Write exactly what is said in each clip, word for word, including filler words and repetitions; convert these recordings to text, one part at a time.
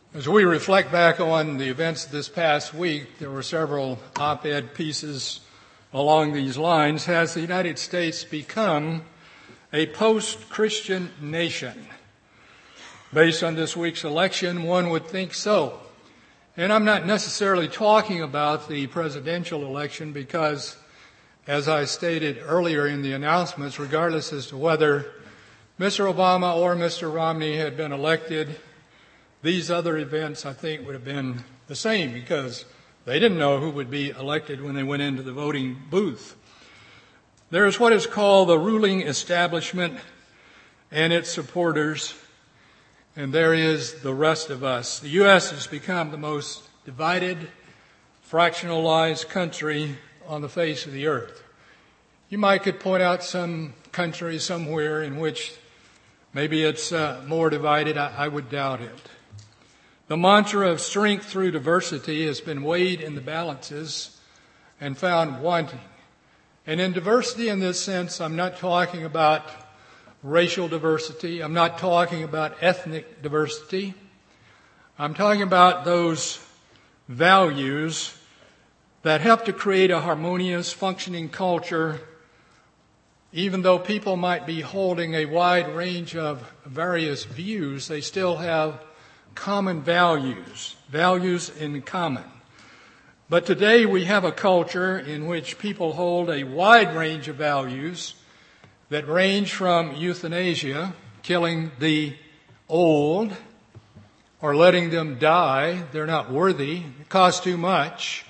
As we reflect back on the events of this past week, there were several op-ed pieces along these lines. Has the United States become a post-Christian nation? Based on this week's election, one would think so. And I'm not necessarily talking about the presidential election because, as I stated earlier in the announcements, regardless as to whether Mister Obama or Mister Romney had been elected, these other events, I think, would have been the same because they didn't know who would be elected when they went into the voting booth. There is what is called the ruling establishment and its supporters, and there is the rest of us. The U S has become the most divided, fractionalized country on the face of the earth. You might could point out some country somewhere in which maybe it's uh, more divided. I, I would doubt it. The mantra of strength through diversity has been weighed in the balances and found wanting. And in diversity in this sense, I'm not talking about racial diversity. I'm not talking about ethnic diversity. I'm talking about those values that help to create a harmonious, functioning culture, even though people might be holding a wide range of various views, they still have common values, values in common. But today we have a culture in which people hold a wide range of values that range from euthanasia, killing the old, or letting them die, they're not worthy, it costs too much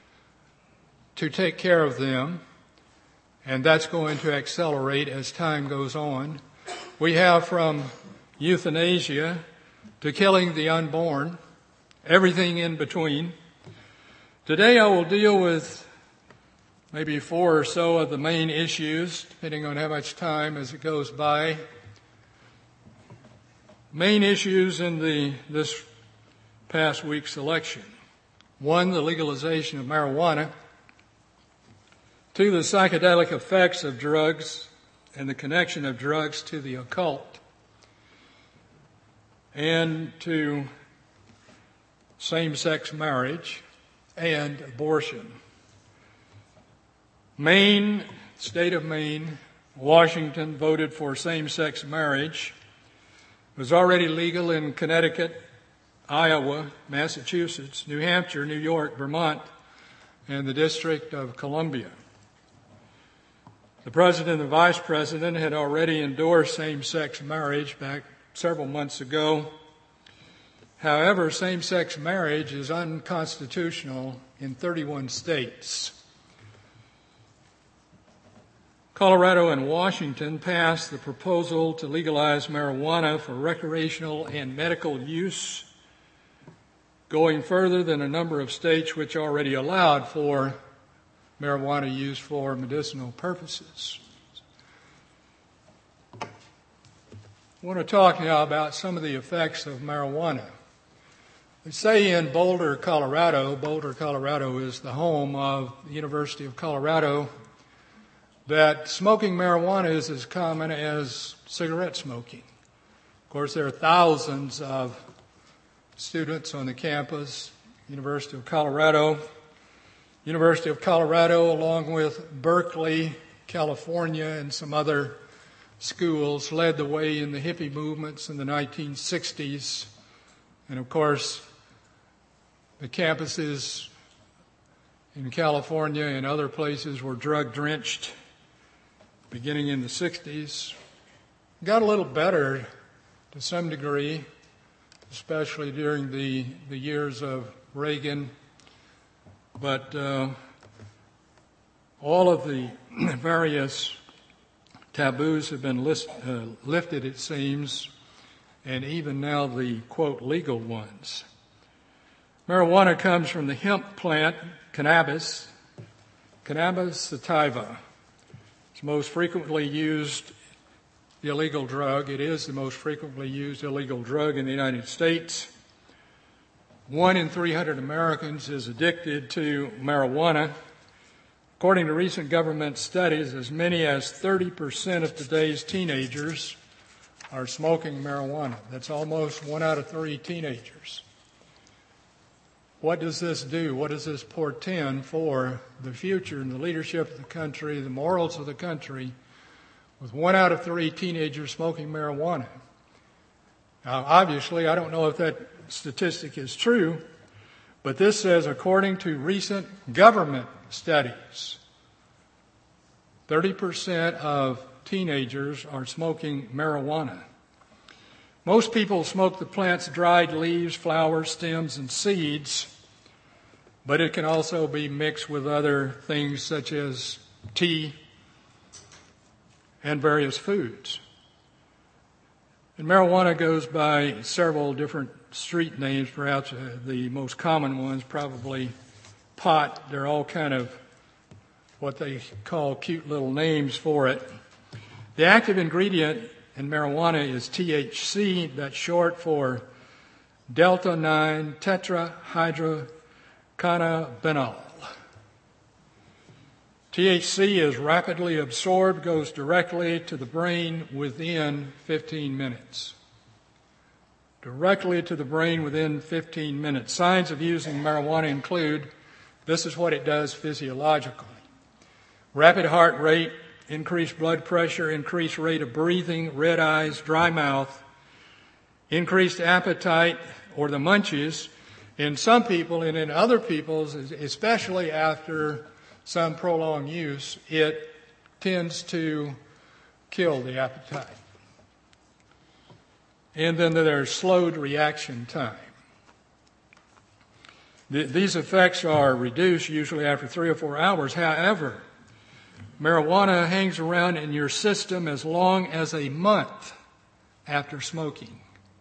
to take care of them, and that's going to accelerate as time goes on. We have from euthanasia to killing the unborn, everything in between. Today I will deal with maybe four or so of the main issues, depending on how much time as it goes by. Main issues in the this past week's election. One, the legalization of marijuana. Two, the psychedelic effects of drugs and the connection of drugs to the occult. And to same-sex marriage and abortion. Maine, state of Maine, Washington voted for same-sex marriage. It was already legal in Connecticut, Iowa, Massachusetts, New Hampshire, New York, Vermont, and the District of Columbia. The president and vice president had already endorsed same-sex marriage back several months ago. However, same-sex marriage is unconstitutional in thirty-one states. Colorado and Washington passed the proposal to legalize marijuana for recreational and medical use, going further than a number of states which already allowed for marijuana use for medicinal purposes. I want to talk now about some of the effects of marijuana. They say in Boulder, Colorado, Boulder, Colorado is the home of the University of Colorado, that smoking marijuana is as common as cigarette smoking. Of course, there are thousands of students on the campus, University of Colorado. University of Colorado, along with Berkeley, California, and some other schools, led the way in the hippie movements in the nineteen sixties. And of course, the campuses in California and other places were drug-drenched beginning in the sixties. Got a little better to some degree, especially during the, the years of Reagan. But uh, all of the various taboos have been list, uh, lifted, it seems, and even now the, quote, legal ones. Marijuana comes from the hemp plant, cannabis, Cannabis sativa. It's most frequently used illegal drug. It is the most frequently used illegal drug in the United States. One in three hundred Americans is addicted to marijuana. According to recent government studies, as many as thirty percent of today's teenagers are smoking marijuana. That's almost one out of three teenagers. what does this do? What does this portend for the future and the leadership of the country, the morals of the country, with one out of three teenagers smoking marijuana? Now, obviously, I don't know if that statistic is true, but this says, according to recent government studies, thirty percent of teenagers are smoking marijuana. Most people smoke the plant's dried leaves, flowers, stems, and seeds, but it can also be mixed with other things such as tea and various foods. And marijuana goes by several different street names, perhaps uh, the most common ones, probably pot. They're all kind of what they call cute little names for it. The active ingredient in marijuana is T H C, that's short for delta nine tetrahydrocannabinol. T H C is rapidly absorbed, goes directly to the brain within fifteen minutes. Directly to the brain within fifteen minutes. Signs of using marijuana include, this is what it does physiologically: rapid heart rate, increased blood pressure, increased rate of breathing, red eyes, dry mouth, increased appetite or the munchies in some people, and in other people, especially after some prolonged use, it tends to kill the appetite. And then there's slowed reaction time. These effects are reduced usually after three or four hours. However, marijuana hangs around in your system as long as a month after smoking.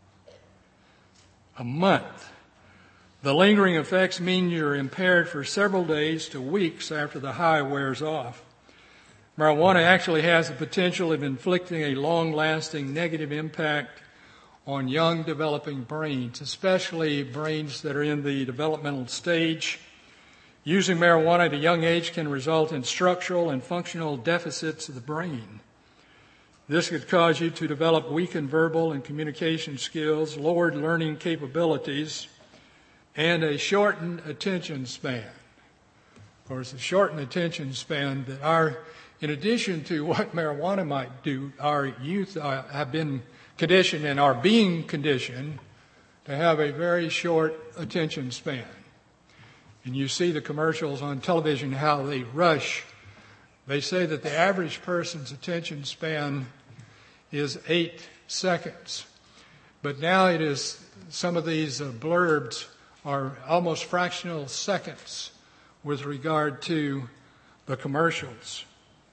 A month. The lingering effects mean you're impaired for several days to weeks after the high wears off. Marijuana actually has the potential of inflicting a long-lasting negative impact on young developing brains, especially brains that are in the developmental stage. Using marijuana at a young age can result in structural and functional deficits of the brain. This could cause you to develop weakened verbal and communication skills, lowered learning capabilities, and a shortened attention span. Of course, a shortened attention span that our, in addition to what marijuana might do, our youth uh, have been conditioned and are being conditioned to have a very short attention span. And you see the commercials on television, how they rush. They say that the average person's attention span is eight seconds. But now it is, some of these uh, blurbs are almost fractional seconds with regard to the commercials.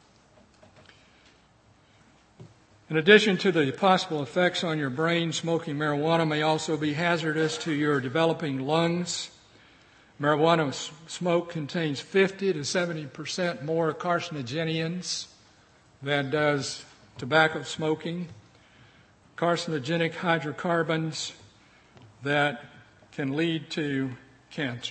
In addition to the possible effects on your brain, smoking marijuana may also be hazardous to your developing lungs. Marijuana smoke contains fifty to seventy percent more carcinogens than does tobacco smoking. Carcinogenic hydrocarbons that can lead to cancer.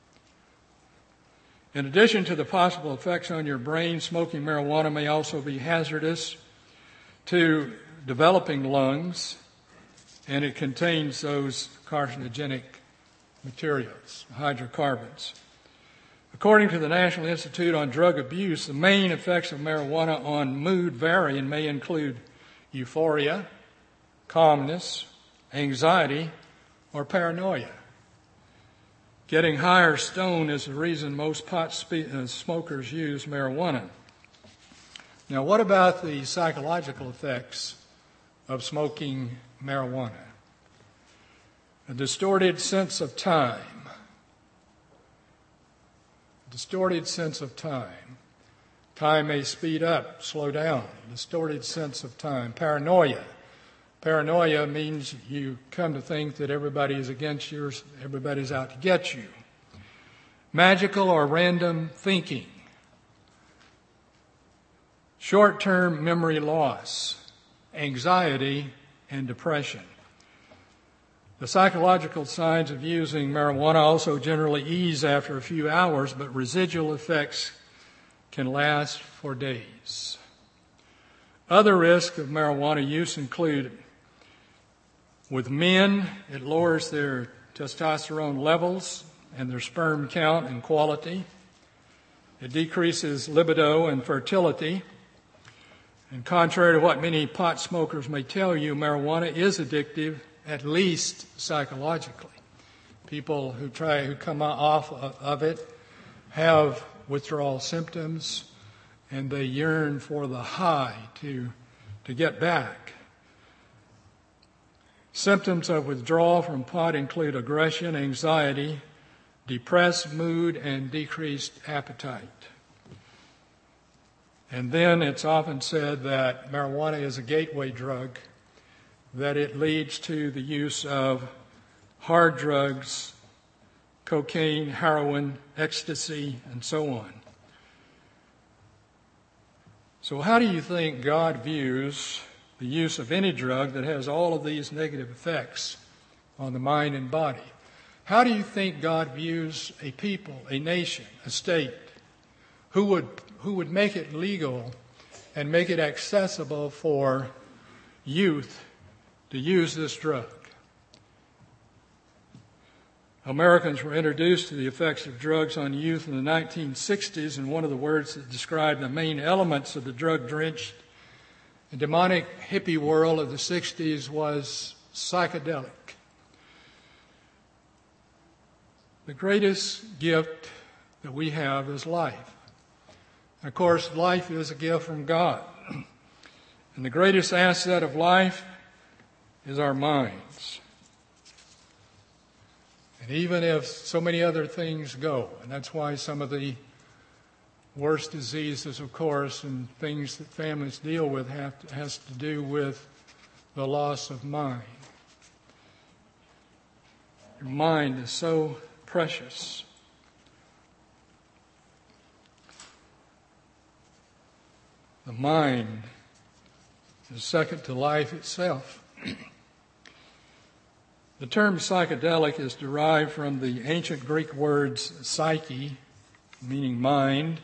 In addition to the possible effects on your brain, smoking marijuana may also be hazardous to developing lungs, and it contains those carcinogenic materials, hydrocarbons. According to the National Institute on Drug Abuse, the main effects of marijuana on mood vary and may include euphoria, calmness, anxiety, or paranoia. Getting high or stoned is the reason most pot spe- uh, smokers use marijuana. Now, what about the psychological effects of smoking marijuana? A distorted sense of time. A distorted sense of time. Time may speed up, slow down. Distorted sense of time. Paranoia. Paranoia means you come to think that everybody is against you, everybody's out to get you. Magical or random thinking. Short-term memory loss, anxiety, and depression. The psychological signs of using marijuana also generally ease after a few hours, but residual effects can last for days. Other risks of marijuana use include, with men, it lowers their testosterone levels, and their sperm count and quality. It decreases libido and fertility. And contrary to what many pot smokers may tell you, marijuana is addictive, at least psychologically. People who try, who come off of it have withdrawal symptoms, and they yearn for the high to, to get back. Symptoms of withdrawal from pot include aggression, anxiety, depressed mood, and decreased appetite. And then it's often said that marijuana is a gateway drug, that it leads to the use of hard drugs, cocaine, heroin, ecstasy, and so on. So how do you think God views the use of any drug that has all of these negative effects on the mind and body? How do you think God views a people, a nation, a state, who would who would make it legal and make it accessible for youth to use this drug? Americans were introduced to the effects of drugs on youth in the nineteen sixties, and one of the words that described the main elements of the drug-drenched and demonic hippie world of the sixties was psychedelic. The greatest gift that we have is life. Of course, life is a gift from God. And the greatest asset of life is our minds. And even if so many other things go, and that's why some of the worst diseases, of course, and things that families deal with have to, has to do with the loss of mind. Your mind is so precious. The mind is second to life itself. The term psychedelic is derived from the ancient Greek words psyche, meaning mind,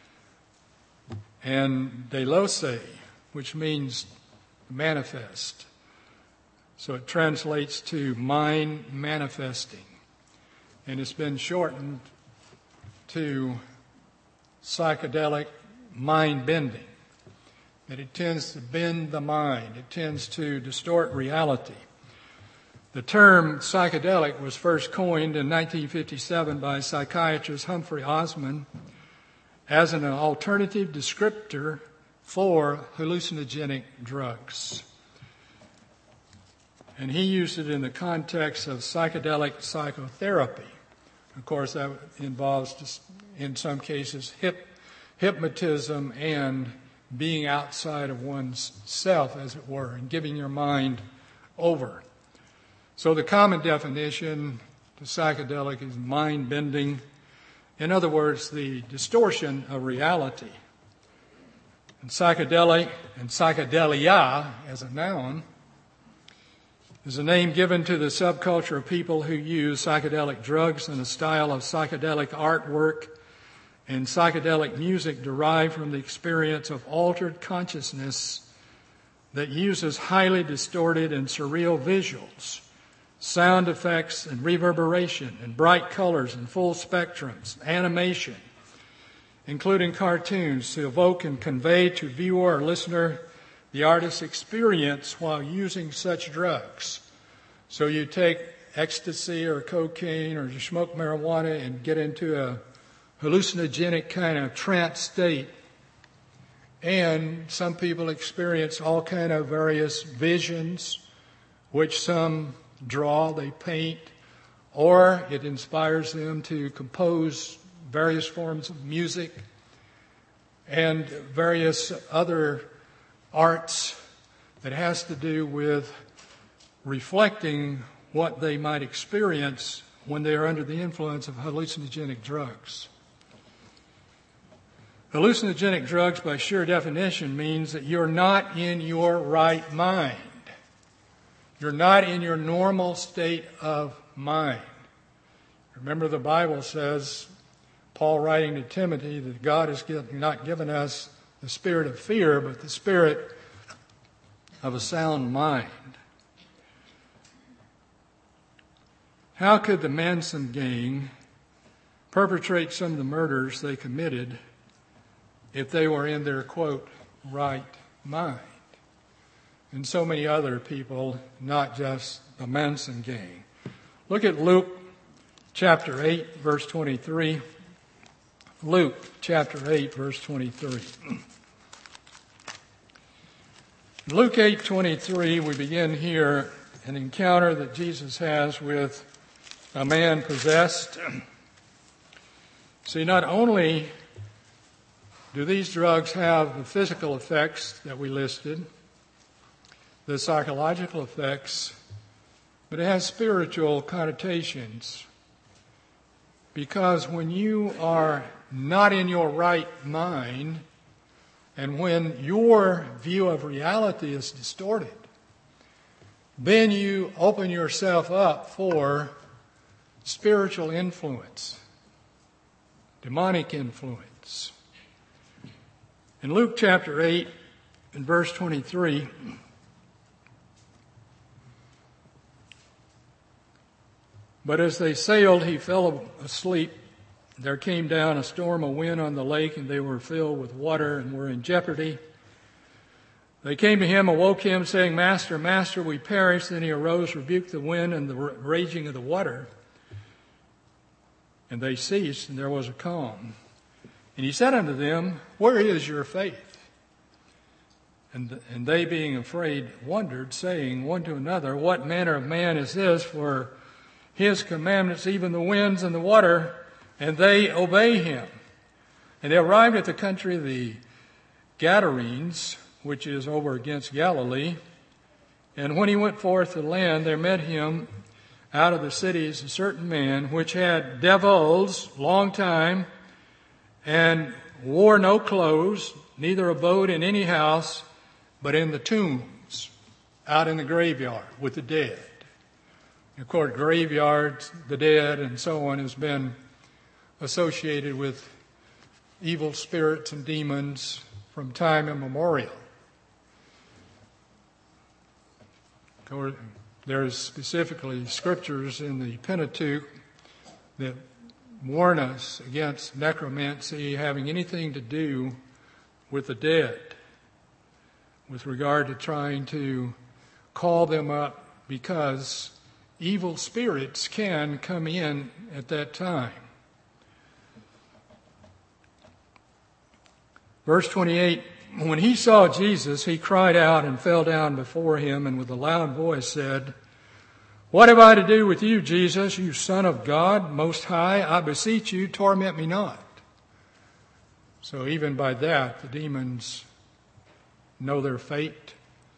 and deilose, which means manifest. So it translates to mind manifesting. And it's been shortened to psychedelic mind bending. That it tends to bend the mind. It tends to distort reality. The term psychedelic was first coined in nineteen fifty-seven by psychiatrist Humphrey Osmond as an alternative descriptor for hallucinogenic drugs. And he used it in the context of psychedelic psychotherapy. Of course, that involves, just, in some cases, hip, hypnotism and being outside of one's self, as it were, and giving your mind over. So the common definition to psychedelic is mind-bending. In other words, the distortion of reality. And psychedelic and psychedelia as a noun is a name given to the subculture of people who use psychedelic drugs and a style of psychedelic artwork and psychedelic music derived from the experience of altered consciousness that uses highly distorted and surreal visuals, sound effects and reverberation, and bright colors and full spectrums, animation, including cartoons, to evoke and convey to viewer or listener the artist's experience while using such drugs. So you take ecstasy or cocaine or you smoke marijuana and get into a hallucinogenic kind of trance state. And some people experience all kind of various visions, which some draw, they paint, or it inspires them to compose various forms of music and various other arts that has to do with reflecting what they might experience when they are under the influence of hallucinogenic drugs. Hallucinogenic drugs, by sheer definition, means that you're not in your right mind. You're not in your normal state of mind. Remember, the Bible says, Paul writing to Timothy, that God has not given us the spirit of fear, but the spirit of a sound mind. How could the Manson gang perpetrate some of the murders they committed if they were in their, quote, right mind. And so many other people, not just the Manson gang. Look at Luke chapter eight, verse twenty-three. Luke chapter eight, verse twenty-three. Luke eight twenty-three, we begin here an encounter that Jesus has with a man possessed. See, not only do these drugs have the physical effects that we listed, the psychological effects, but it has spiritual connotations. Because when you are not in your right mind, and when your view of reality is distorted, then you open yourself up for spiritual influence, demonic influence. In Luke chapter eight, in verse twenty-three, but as they sailed, he fell asleep. There came down a storm of wind on the lake, and they were filled with water and were in jeopardy. They came to him, awoke him, saying, Master, Master, we perish. Then he arose, rebuked the wind and the raging of the water. And they ceased, and there was a calm. And he said unto them, Where is your faith? And, and they, being afraid, wondered, saying one to another, What manner of man is this? For his commandments, even the winds and the water, and they obey him. And they arrived at the country of the Gadarenes, which is over against Galilee. And when he went forth to land, there met him out of the cities a certain man, which had devils long time, and wore no clothes, neither abode in any house, but in the tombs, out in the graveyard with the dead. Of course, graveyards, the dead, and so on has been associated with evil spirits and demons from time immemorial. Of course, there's specifically scriptures in the Pentateuch that warn us against necromancy having anything to do with the dead, with regard to trying to call them up, because evil spirits can come in at that time. Verse twenty-eight, when he saw Jesus, he cried out and fell down before him, and with a loud voice said, What have I to do with you, Jesus, you Son of God, Most High? I beseech you, torment me not. So even by that, the demons know their fate.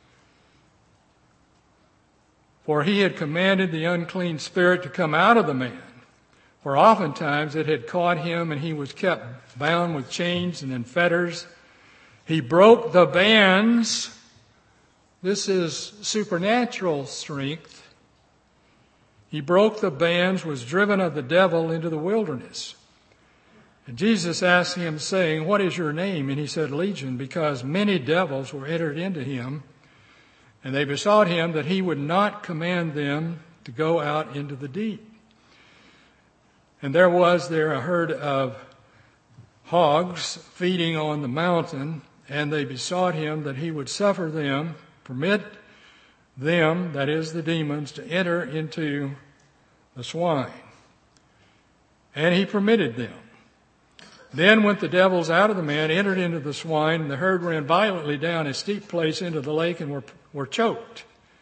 For he had commanded the unclean spirit to come out of the man. For oftentimes it had caught him, and he was kept bound with chains and in fetters. He broke the bands. This is supernatural strength. He broke the bands, was driven of the devil into the wilderness. And Jesus asked him, saying, What is your name? And he said, Legion, because many devils were entered into him. And they besought him that he would not command them to go out into the deep. And there was there a herd of hogs feeding on the mountain, and they besought him that he would suffer them, permit them, that is the demons, to enter into the swine. And he permitted them. Then went the devils out of the man, entered into the swine, and the herd ran violently down a steep place into the lake and were, were choked.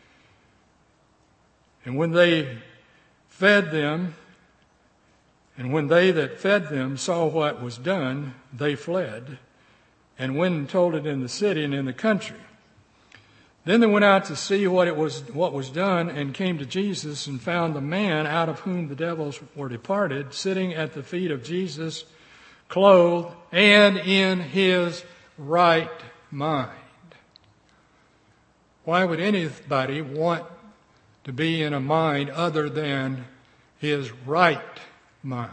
And when they fed them, and when they that fed them saw what was done, they fled, and went and told it in the city and in the country. Then they went out to see what it was, what was done, and came to Jesus, and found the man out of whom the devils were departed, sitting at the feet of Jesus, clothed and in his right mind. Why would anybody want to be in a mind other than his right mind?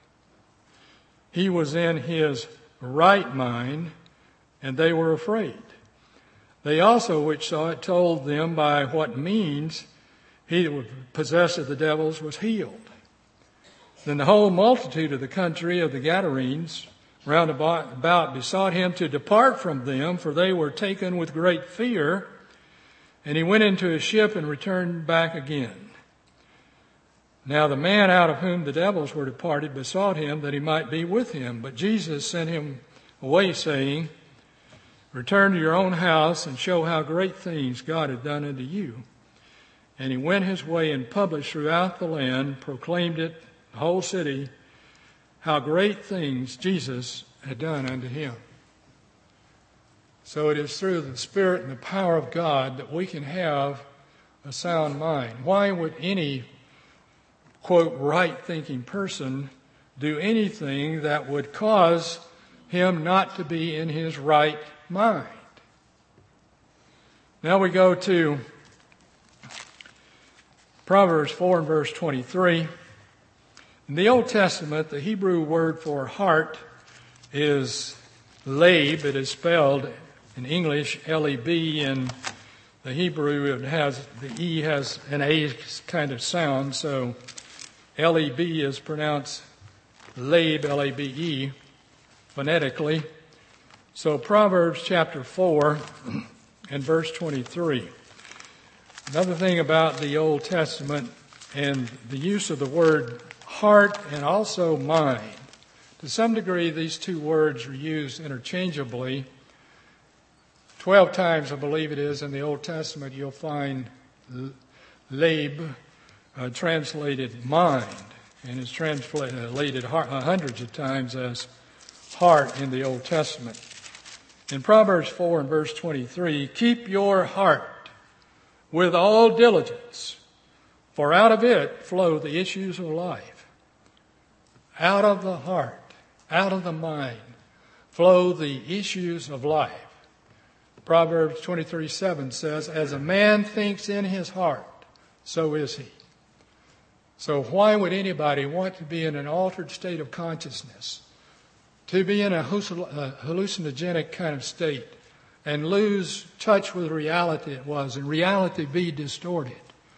He was in his right mind, and they were afraid. They also, which saw it, told them by what means he that was possessed of the devils was healed. Then the whole multitude of the country of the Gadarenes round about besought him to depart from them, for they were taken with great fear. And he went into a ship and returned back again. Now the man out of whom the devils were departed besought him that he might be with him. But Jesus sent him away, saying, Return to your own house and show how great things God had done unto you. And he went his way and published throughout the land, proclaimed it, the whole city, how great things Jesus had done unto him. So it is through the Spirit and the power of God that we can have a sound mind. Why would any, quote, right-thinking person do anything that would cause him not to be in his right mind? Now we go to Proverbs four and verse twenty-three. In the Old Testament, the Hebrew word for heart is leib. It is spelled in English L E B. In the Hebrew, it has the E has an A kind of sound, so L E B is pronounced leib, L A B E, phonetically. So Proverbs chapter four and verse twenty-three. Another thing about the Old Testament and the use of the word heart and also mind. To some degree, these two words are used interchangeably. Twelve times, I believe it is, in the Old Testament, you'll find leib uh, translated mind, and is translated heart, uh, hundreds of times as heart in the Old Testament. In Proverbs four and verse twenty-three, keep your heart with all diligence, for out of it flow the issues of life. Out of the heart, out of the mind, flow the issues of life. Proverbs twenty-three seven says, as a man thinks in his heart, so is he. So why would anybody want to be in an altered state of consciousness, to be in a hallucinogenic kind of state, and lose touch with reality it was, and reality be distorted?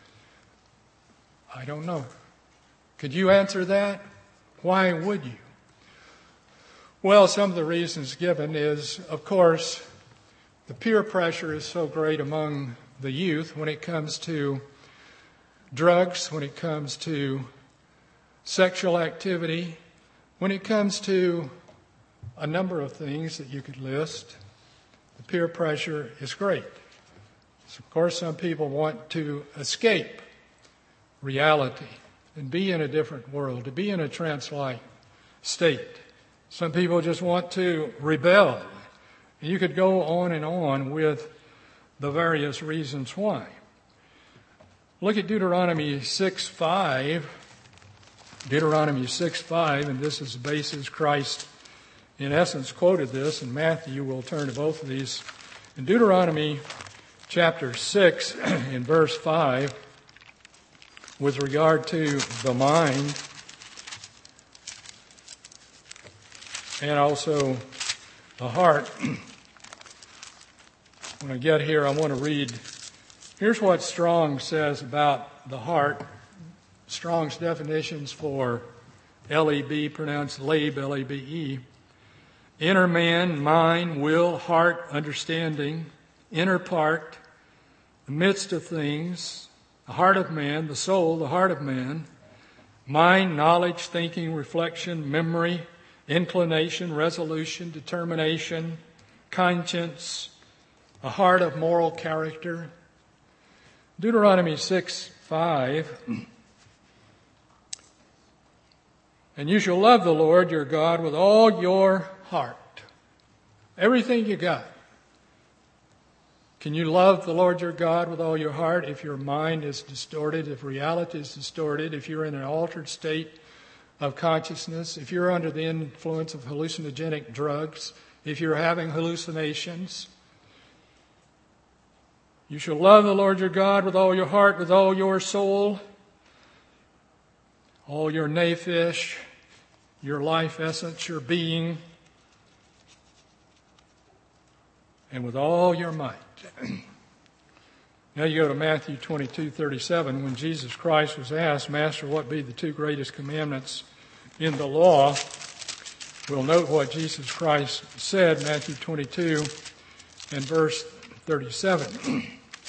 I don't know. Could you answer that? Why would you? Well, some of the reasons given is, of course, the peer pressure is so great among the youth when it comes to drugs, when it comes to sexual activity, when it comes to a number of things that you could list. The peer pressure is great. So, of course, some people want to escape reality and be in a different world, to be in a trance-like state. Some people just want to rebel. And you could go on and on with the various reasons why. Look at Deuteronomy six five. Deuteronomy six five, and this is the basis. Christ, in essence, quoted this, and Matthew will turn to both of these. In Deuteronomy chapter six, in verse five, with regard to the mind and also the heart. When I get here, I want to read. Here's what Strong says about the heart. Strong's definitions for L E B, pronounced leib, L A B E. Inner man, mind, will, heart, understanding, inner part, the midst of things, the heart of man, the soul, the heart of man, mind, knowledge, thinking, reflection, memory, inclination, resolution, determination, conscience, a heart of moral character. Deuteronomy six five. And you shall love the Lord your God with all your heart. Everything you got. Can you love the Lord your God with all your heart if your mind is distorted, if reality is distorted, if you're in an altered state of consciousness, if you're under the influence of hallucinogenic drugs, if you're having hallucinations? You shall love the Lord your God with all your heart, with all your soul, all your nephesh, your life essence, your being, and with all your might. Now you go to Matthew twenty-two thirty-seven. When Jesus Christ was asked, Master, what be the two greatest commandments in the law? We'll note what Jesus Christ said, Matthew twenty-two and verse thirty-seven.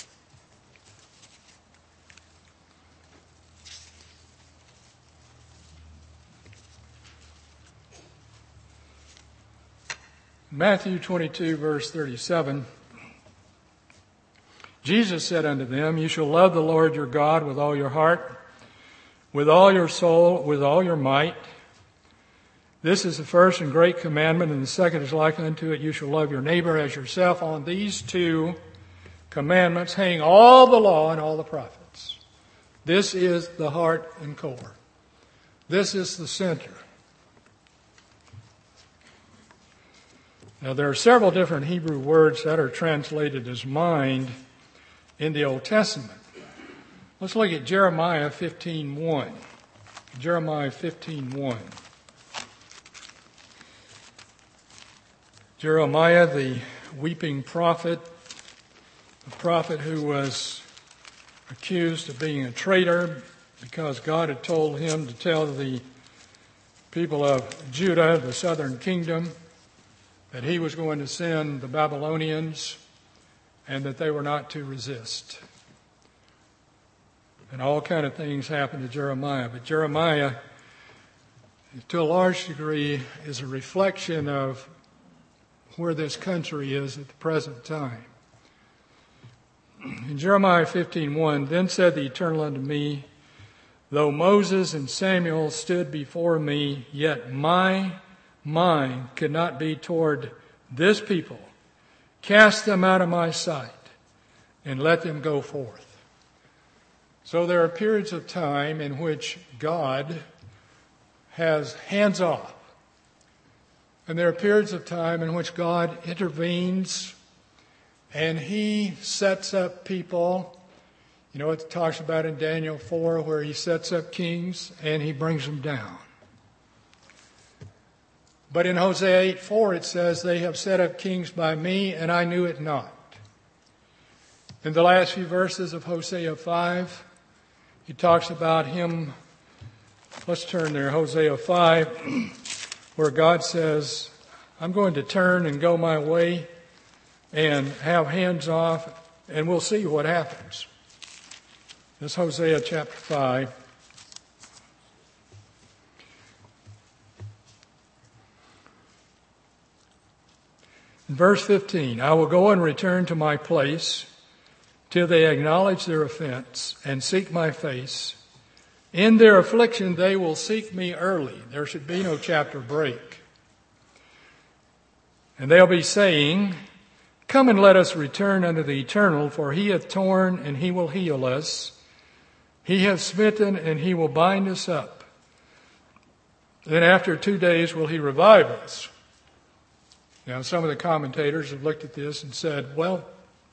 Matthew twenty-two, verse thirty-seven. Jesus said unto them, You shall love the Lord your God with all your heart, with all your soul, with all your might. This is the first and great commandment, and the second is like unto it, You shall love your neighbor as yourself. On these two commandments hang all the law and all the prophets. This is the heart and core. This is the center. Now, there are several different Hebrew words that are translated as mind in the Old Testament. Let's look at Jeremiah fifteen one. Jeremiah fifteen one. Jeremiah, the weeping prophet, a prophet who was accused of being a traitor because God had told him to tell the people of Judah, the southern kingdom, that he was going to send the Babylonians and that they were not to resist. And all kind of things happened to Jeremiah. But Jeremiah, to a large degree, is a reflection of where this country is at the present time. In Jeremiah fifteen one, Then said the Eternal unto me, Though Moses and Samuel stood before me, yet my mind could not be toward this people. Cast them out of my sight and let them go forth. So there are periods of time in which God has hands off. And there are periods of time in which God intervenes and he sets up people. You know what it talks about in Daniel four, where he sets up kings and he brings them down. But in Hosea eight four it says, They have set up kings by me, and I knew it not. In the last few verses of Hosea five, he talks about him. Let's turn there, Hosea five, where God says, I'm going to turn and go my way and have hands off, and we'll see what happens. This is Hosea chapter five. Verse fifteen, I will go and return to my place till they acknowledge their offense and seek my face. In their affliction they will seek me early. There should be no chapter break. And they'll be saying, Come and let us return unto the Eternal, for he hath torn and he will heal us. He hath smitten and he will bind us up. Then after two days will he revive us. Now, some of the commentators have looked at this and said, well,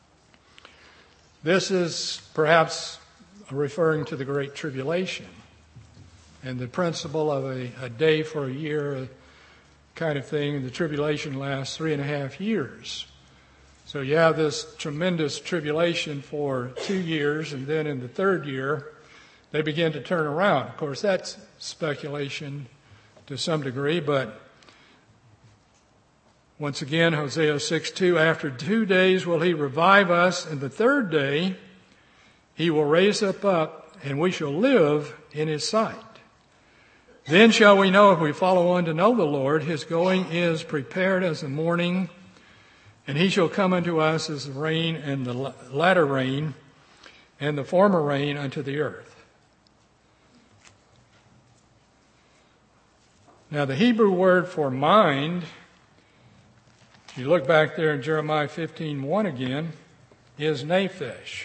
this is perhaps referring to the Great Tribulation and the principle of a, a day for a year kind of thing. And the tribulation lasts three and a half years. So you have this tremendous tribulation for two years, and then in the third year, they begin to turn around. Of course, that's speculation to some degree, but once again, Hosea six two, After two days will he revive us, and the third day he will raise us up, and we shall live in his sight. Then shall we know if we follow on to know the Lord, his going is prepared as the morning, and he shall come unto us as the rain and the latter rain, and the former rain unto the earth. Now the Hebrew word for mind, if you look back there in Jeremiah fifteen one again, is nephesh.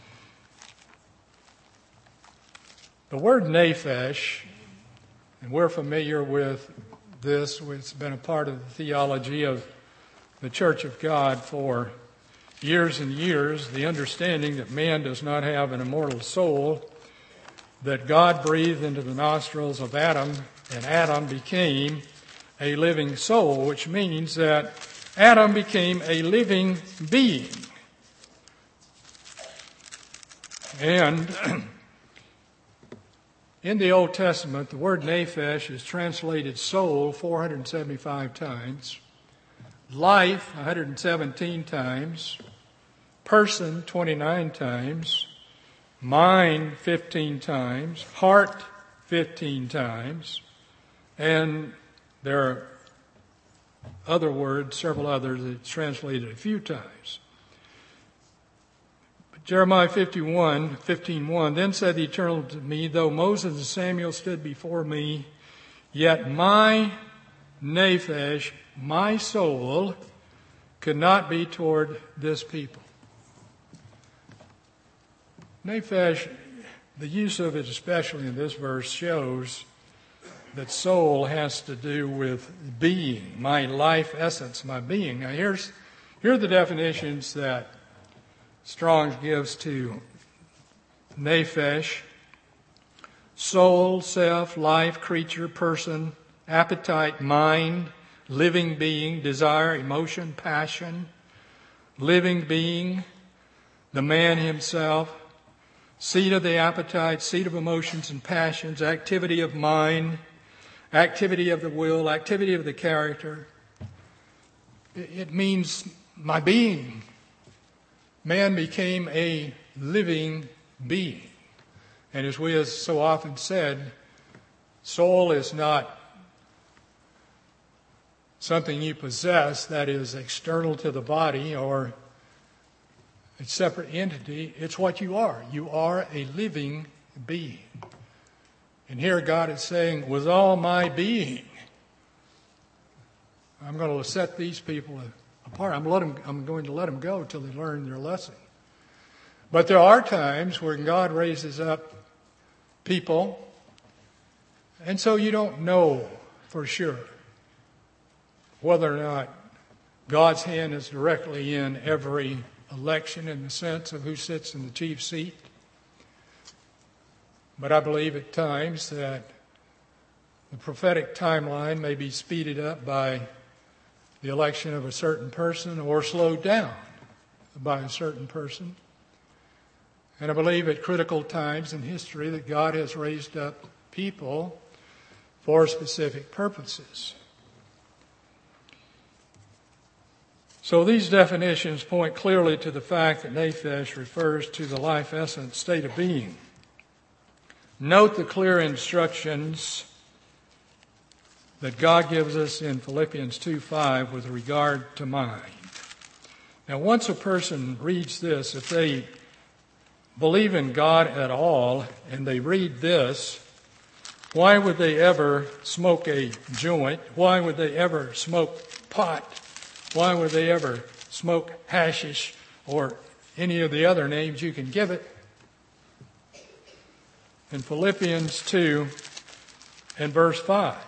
The word nephesh, and we're familiar with this, it's been a part of the theology of the Church of God for years and years, the understanding that man does not have an immortal soul, that God breathed into the nostrils of Adam, and Adam became a living soul, which means that Adam became a living being. And in the Old Testament, the word nephesh is translated soul four hundred seventy-five times, life one hundred seventeen times, person twenty-nine times, mind fifteen times, heart fifteen times, and there are other words, several others, that's translated a few times. But Jeremiah fifty-one, fifteen one, then said the Eternal to me, though Moses and Samuel stood before me, yet my nephesh, my soul, could not be toward this people. Nephesh, the use of it, especially in this verse, shows that soul has to do with being, my life essence, my being. Now here's here are the definitions that Strong's gives to nephesh: soul, self, life, creature, person, appetite, mind, living being, desire, emotion, passion, living being, the man himself, seat of the appetite, seat of emotions and passions, activity of mind, activity of the will, activity of the character. It means my being. Man became a living being. And as we have so often said, soul is not something you possess that is external to the body or a separate entity. It's what you are. You are a living being. And here God is saying, with all my being, I'm going to set these people apart. I'm, let them, I'm going to let them go till they learn their lesson. But there are times when God raises up people, and so you don't know for sure whether or not God's hand is directly in every election in the sense of who sits in the chief seat. But I believe at times that the prophetic timeline may be speeded up by the election of a certain person or slowed down by a certain person. And I believe at critical times in history that God has raised up people for specific purposes. So these definitions point clearly to the fact that nephesh refers to the life essence state of being. Note the clear instructions that God gives us in Philippians two five with regard to mind. Now, once a person reads this, if they believe in God at all and they read this, why would they ever smoke a joint? Why would they ever smoke pot? Why would they ever smoke hashish or any of the other names you can give it? In Philippians two and verse five.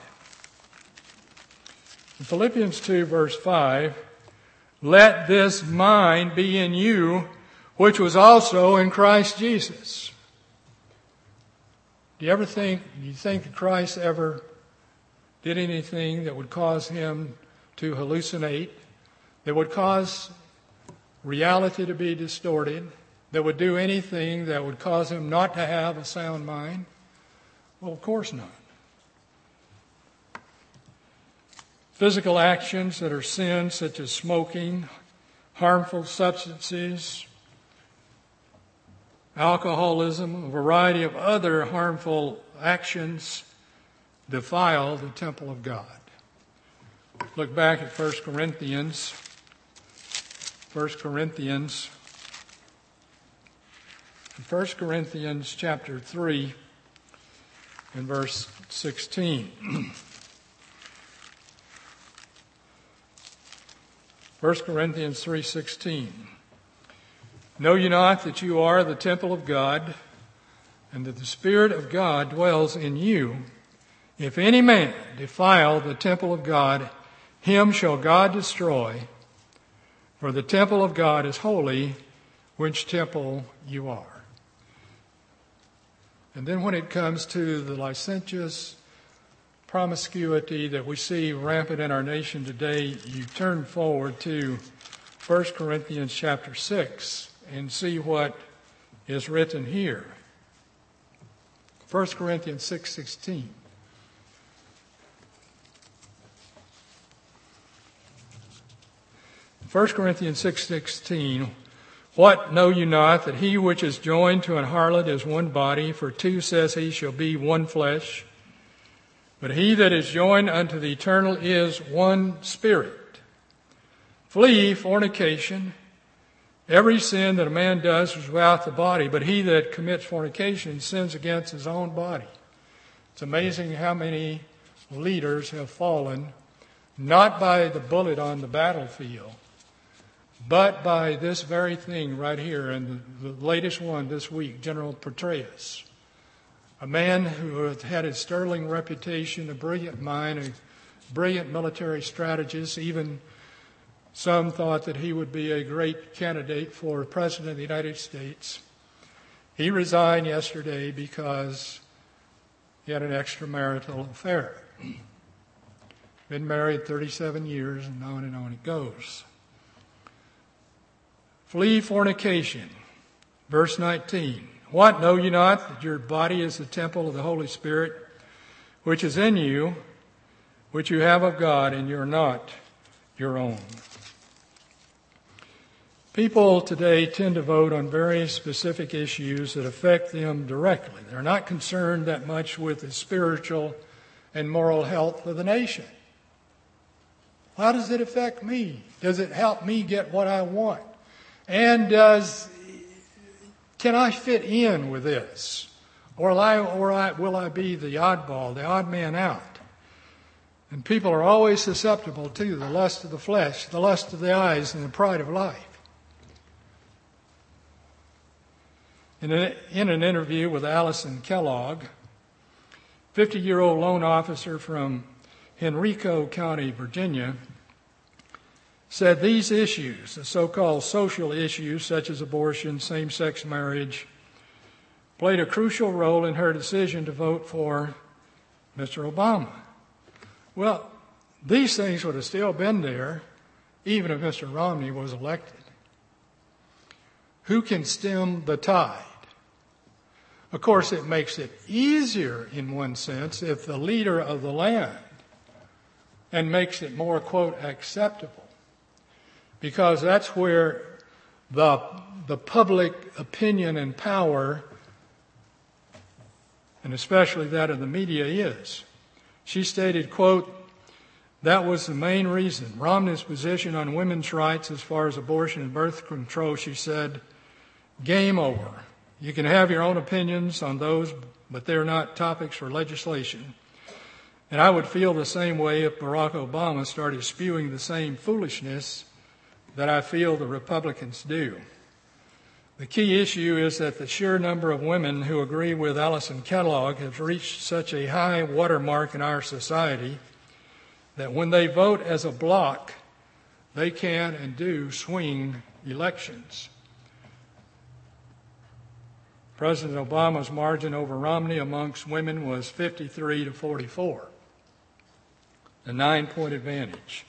In Philippians two verse five, let this mind be in you, which was also in Christ Jesus. Do you ever think, do you think that Christ ever did anything that would cause him to hallucinate, that would cause reality to be distorted, that would do anything that would cause him not to have a sound mind? Well, of course not. Physical actions that are sins, such as smoking, harmful substances, alcoholism, a variety of other harmful actions, defile the temple of God. Look back at First Corinthians. First Corinthians. First Corinthians chapter three and verse sixteen. First Corinthians three sixteen. Know ye not that you are the temple of God, and that the Spirit of God dwells in you? If any man defile the temple of God, him shall God destroy. For the temple of God is holy, which temple you are. And then when it comes to the licentious promiscuity that we see rampant in our nation today, you turn forward to First Corinthians chapter six and see what is written here. First Corinthians six sixteen. First Corinthians six sixteen. What know you not, that he which is joined to an harlot is one body? For two, says he, shall be one flesh. But he that is joined unto the eternal is one spirit. Flee fornication. Every sin that a man does is without the body, but he that commits fornication sins against his own body. It's amazing how many leaders have fallen, not by the bullet on the battlefield, but by this very thing right here, and the, the latest one this week, General Petraeus, a man who had a sterling reputation, a brilliant mind, a brilliant military strategist. Even some thought that he would be a great candidate for President of the United States. He resigned yesterday because he had an extramarital affair. Been married thirty-seven years, and on and on it goes. Flee fornication. Verse nineteen. What, know you not that your body is the temple of the Holy Spirit, which is in you, which you have of God, and you're not your own? People today tend to vote on very specific issues that affect them directly. They're not concerned that much with the spiritual and moral health of the nation. How does it affect me? Does it help me get what I want? And does can I fit in with this? Or will I, or I, will I be the oddball, the odd man out? And people are always susceptible to the lust of the flesh, the lust of the eyes, and the pride of life. In, a, in an interview with Allison Kellogg, fifty-year-old loan officer from Henrico County, Virginia, said these issues, the so-called social issues such as abortion, same-sex marriage, played a crucial role in her decision to vote for Mister Obama. Well, these things would have still been there even if Mister Romney was elected. Who can stem the tide? Of course, it makes it easier in one sense if the leader of the land, and makes it more, quote, acceptable. Because that's where the, the public opinion and power, and especially that of the media, is. She stated, quote, that was the main reason. Romney's position on women's rights as far as abortion and birth control, she said, game over. You can have your own opinions on those, but they're not topics for legislation. And I would feel the same way if Barack Obama started spewing the same foolishness that I feel the Republicans do. The key issue is that the sheer number of women who agree with Allison Kellogg has reached such a high watermark in our society that when they vote as a bloc, they can and do swing elections. President Obama's margin over Romney amongst women was fifty-three to forty-four, a nine-point advantage.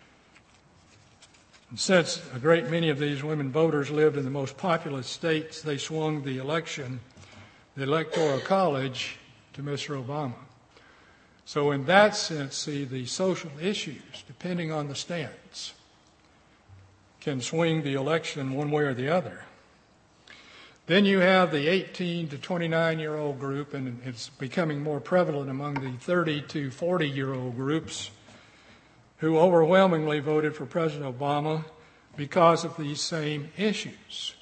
And since a great many of these women voters lived in the most populous states, they swung the election, the Electoral College, to Mister Obama. So in that sense, see, the social issues, depending on the stance, can swing the election one way or the other. Then you have the eighteen to twenty-nine-year-old group, and it's becoming more prevalent among the thirty to forty-year-old groups who overwhelmingly voted for President Obama because of these same issues.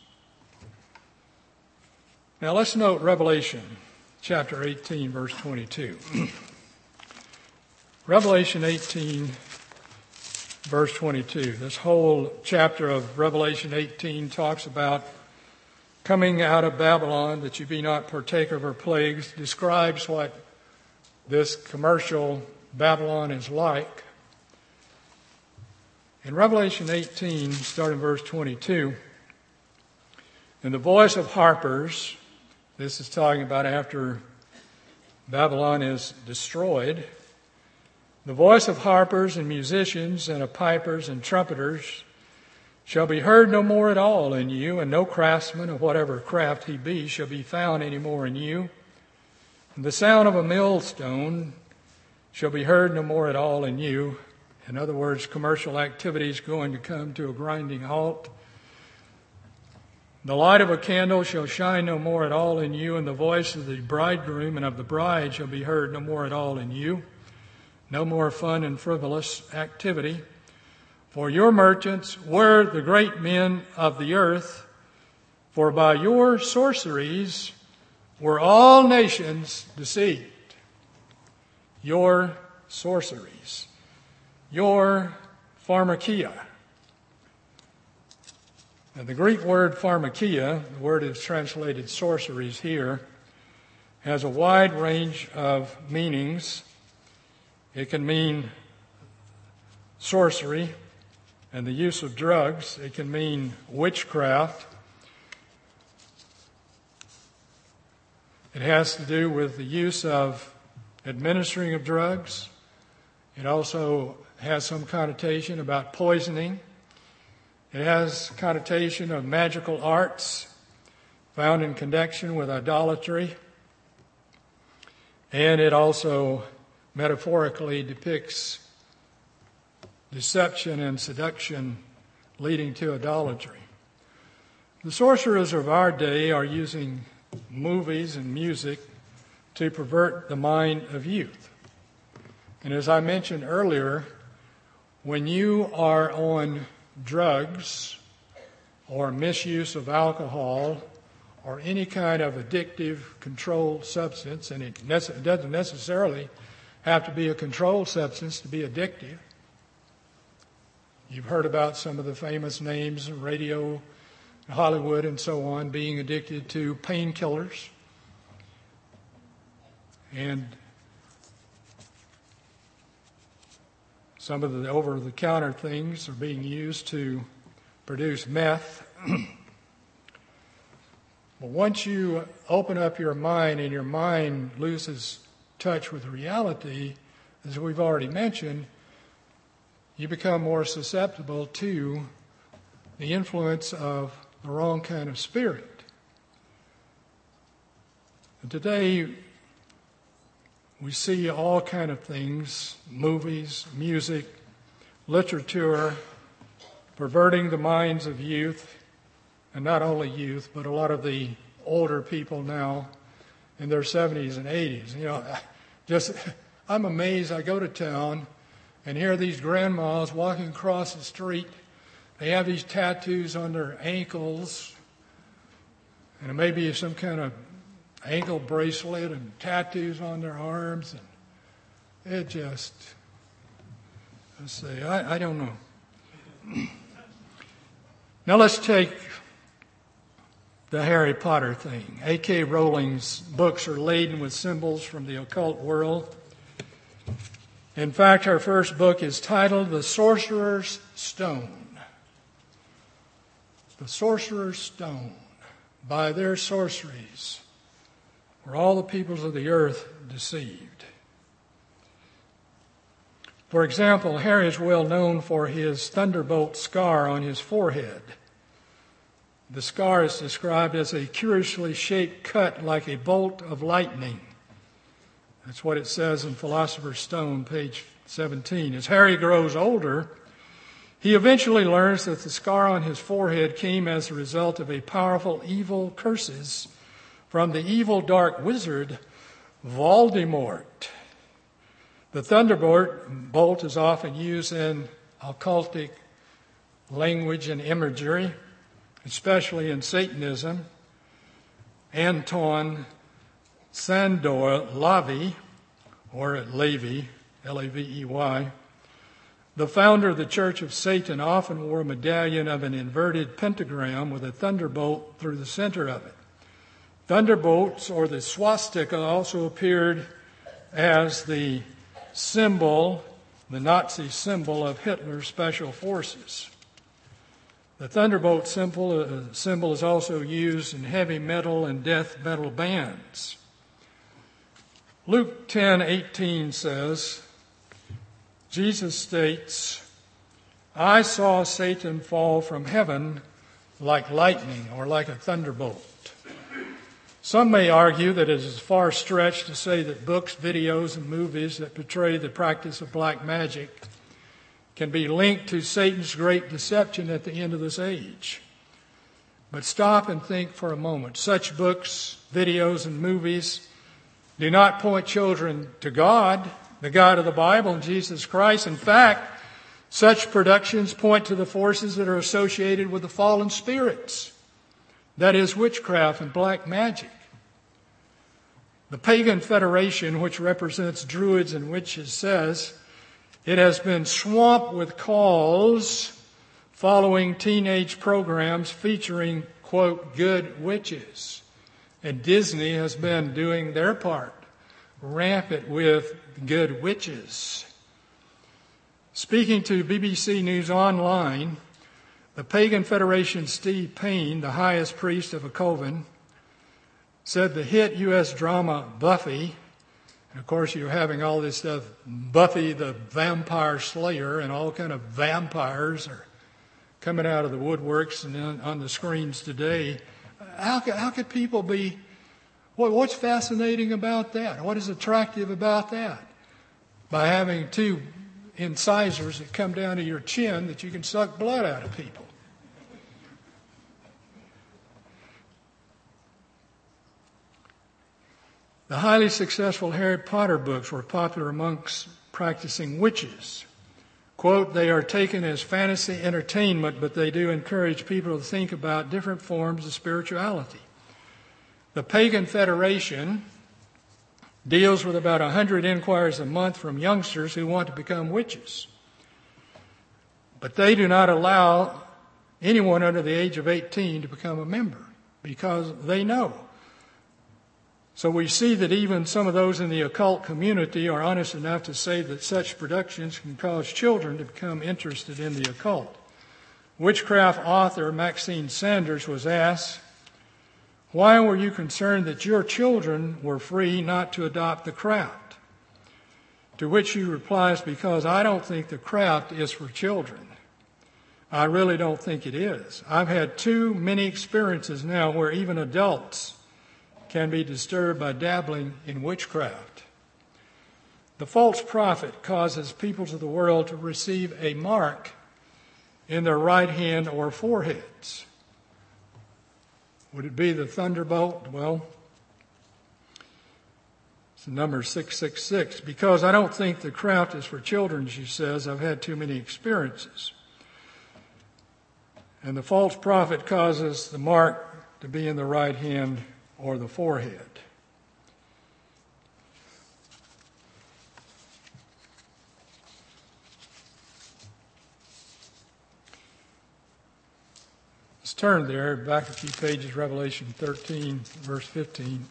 Now let's note Revelation chapter eighteen, verse twenty-two. Revelation eighteen, verse twenty-two. This whole chapter of Revelation eighteen talks about coming out of Babylon, that you be not partaker of her plagues, describes what this commercial Babylon is like. In Revelation eighteen, starting verse twenty-two, and the voice of harpers, this is talking about after Babylon is destroyed, the voice of harpers and musicians and of pipers and trumpeters shall be heard no more at all in you, and no craftsman of whatever craft he be shall be found any more in you. And the sound of a millstone shall be heard no more at all in you. In other words, commercial activity is going to come to a grinding halt. The light of a candle shall shine no more at all in you, and the voice of the bridegroom and of the bride shall be heard no more at all in you. No more fun and frivolous activity. For your merchants were the great men of the earth, for by your sorceries were all nations deceived. Your sorceries. Your pharmakia. Now, the Greek word pharmakia, the word is translated sorceries here, has a wide range of meanings. It can mean sorcery and the use of drugs. It can mean witchcraft. It has to do with the use of administering of drugs. It also has some connotation about poisoning. It has connotation of magical arts found in connection with idolatry. And it also metaphorically depicts deception and seduction leading to idolatry. The sorcerers of our day are using movies and music to pervert the mind of youth. And as I mentioned earlier, when you are on drugs or misuse of alcohol or any kind of addictive controlled substance, and it nece- doesn't necessarily have to be a controlled substance to be addictive. You've heard about some of the famous names in radio, Hollywood, and so on, being addicted to painkillers. And some of the over-the-counter things are being used to produce meth. But once you open up your mind and your mind loses touch with reality, as we've already mentioned, you become more susceptible to the influence of the wrong kind of spirit. And today, we see all kind of things, movies, music, literature, perverting the minds of youth, and not only youth, but a lot of the older people now in their seventies and eighties. You know, just I'm amazed. I go to town and hear these grandmas walking across the street. They have these tattoos on their ankles, and it may be some kind of ankle bracelet and tattoos on their arms, and it just, let's see, I, I don't know. Now let's take the Harry Potter thing. A K Rowling's books are laden with symbols from the occult world. In fact, her first book is titled The Sorcerer's Stone. The Sorcerer's Stone. By their sorceries were all the peoples of the earth deceived. For example, Harry is well known for his thunderbolt scar on his forehead. The scar is described as a curiously shaped cut like a bolt of lightning. That's what it says in Philosopher's Stone, page seventeen. As Harry grows older, he eventually learns that the scar on his forehead came as a result of a powerful evil curses from the evil dark wizard Voldemort. The thunderbolt bolt is often used in occultic language and imagery, especially in Satanism. Anton Sandor Lavey, or Lavey, L A V E Y, the founder of the Church of Satan, often wore a medallion of an inverted pentagram with a thunderbolt through the center of it. Thunderbolts, or the swastika, also appeared as the symbol, the Nazi symbol of Hitler's special forces. The thunderbolt symbol, uh, symbol is also used in heavy metal and death metal bands. Luke ten eighteen says, Jesus states, I saw Satan fall from heaven like lightning or like a thunderbolt. Some may argue that it is a far stretch to say that books, videos, and movies that portray the practice of black magic can be linked to Satan's great deception at the end of this age. But stop and think for a moment. Such books, videos, and movies do not point children to God, the God of the Bible, Jesus Christ. In fact, such productions point to the forces that are associated with the fallen spirits. That is witchcraft and black magic. The Pagan Federation, which represents druids and witches, says it has been swamped with calls following teenage programs featuring, quote, good witches. And Disney has been doing their part, rampant with good witches. Speaking to B B C News Online, the Pagan Federation's Steve Payne, the highest priest of a coven, said the hit U S drama Buffy, and of course you're having all this stuff, Buffy the Vampire Slayer, and all kind of vampires are coming out of the woodworks and on, on the screens today. How, how could people be, what, what's fascinating about that? What is attractive about that? By having two incisors that come down to your chin that you can suck blood out of people. The highly successful Harry Potter books were popular amongst practicing witches. Quote, they are taken as fantasy entertainment, but they do encourage people to think about different forms of spirituality. The Pagan Federation deals with about one hundred inquiries a month from youngsters who want to become witches. But they do not allow anyone under the age of eighteen to become a member because they know. So we see that even some of those in the occult community are honest enough to say that such productions can cause children to become interested in the occult. Witchcraft author Maxine Sanders was asked, why were you concerned that your children were free not to adopt the craft? To which she replies, because I don't think the craft is for children. I really don't think it is. I've had too many experiences now where even adults can be disturbed by dabbling in witchcraft. The false prophet causes peoples of the world to receive a mark in their right hand or foreheads. Would it be the thunderbolt? Well, it's the number six six six. Because I don't think the craft is for children, she says, I've had too many experiences. And the false prophet causes the mark to be in the right hand or the forehead. Let's turn there, back a few pages, Revelation thirteen, verse fifteen.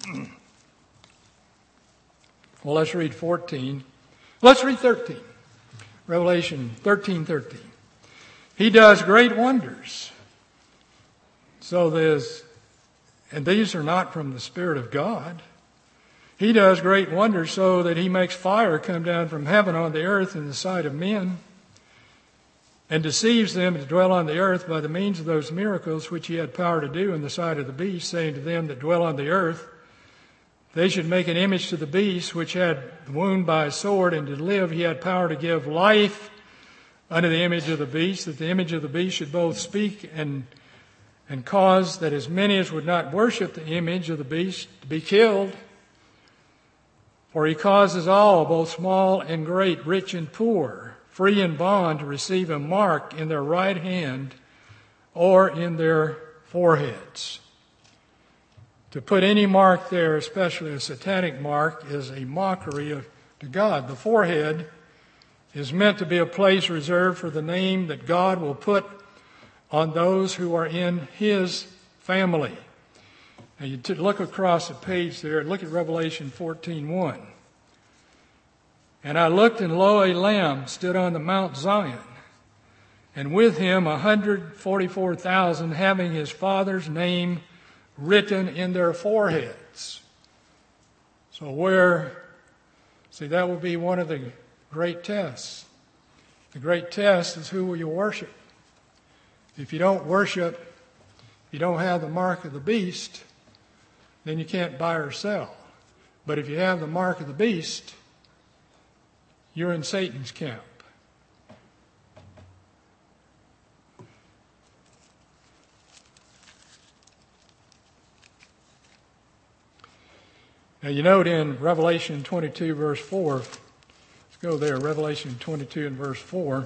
Well, let's read fourteen. Let's read thirteen. Revelation thirteen, thirteen. He does great wonders. So there's And these are not from the Spirit of God. He does great wonders so that he makes fire come down from heaven on the earth in the sight of men and deceives them to dwell on the earth by the means of those miracles which he had power to do in the sight of the beast, saying to them that dwell on the earth, they should make an image to the beast which had the wound by a sword, and to live he had power to give life unto the image of the beast, that the image of the beast should both speak and and cause that as many as would not worship the image of the beast to be killed. For he causes all, both small and great, rich and poor, free and bond, to receive a mark in their right hand or in their foreheads. To put any mark there, especially a satanic mark, is a mockery of, to God. The forehead is meant to be a place reserved for the name that God will put on those who are in his family. Now you t- look across the page there, look at Revelation fourteen one. And I looked, and lo, a Lamb stood on the Mount Zion, and with him a hundred forty-four thousand, having his Father's name written in their foreheads. So where, see, that would be one of the great tests. The great test is, who will you worship? If you don't worship, if you don't have the mark of the beast, then you can't buy or sell. But if you have the mark of the beast, you're in Satan's camp. Now you note in Revelation twenty-two verse four, let's go there, Revelation twenty-two and verse four.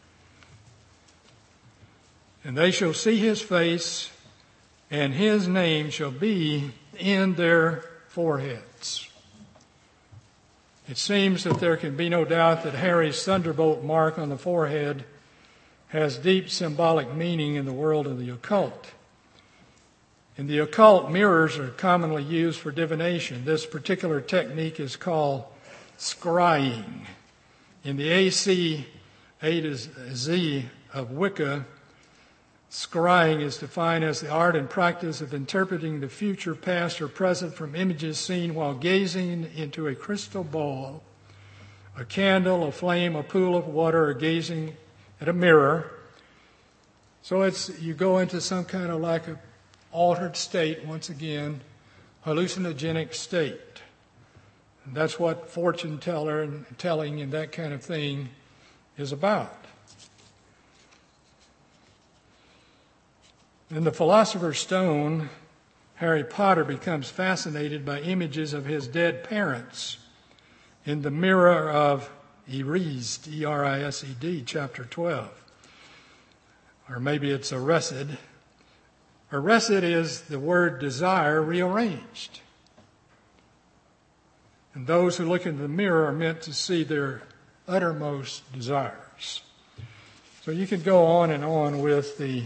And they shall see his face, and his name shall be in their foreheads. It seems that there can be no doubt that Harry's thunderbolt mark on the forehead has deep symbolic meaning in the world of the occult. In the occult, mirrors are commonly used for divination. This particular technique is called scrying. In the A C A to Z of Wicca, scrying is defined as the art and practice of interpreting the future, past, or present from images seen while gazing into a crystal ball, a candle, a flame, a pool of water, or gazing at a mirror. So it's you go into some kind of like a altered state, once again, hallucinogenic state. And that's what fortune teller and telling and that kind of thing is about. In the Philosopher's Stone, Harry Potter becomes fascinated by images of his dead parents in the mirror of Erised, E R I S E D, chapter twelve. Or maybe it's Erised. Erised is the word desire rearranged. And those who look into the mirror are meant to see their uttermost desires. So you could go on and on with the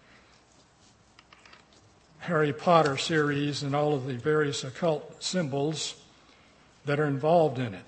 Harry Potter series and all of the various occult symbols that are involved in it.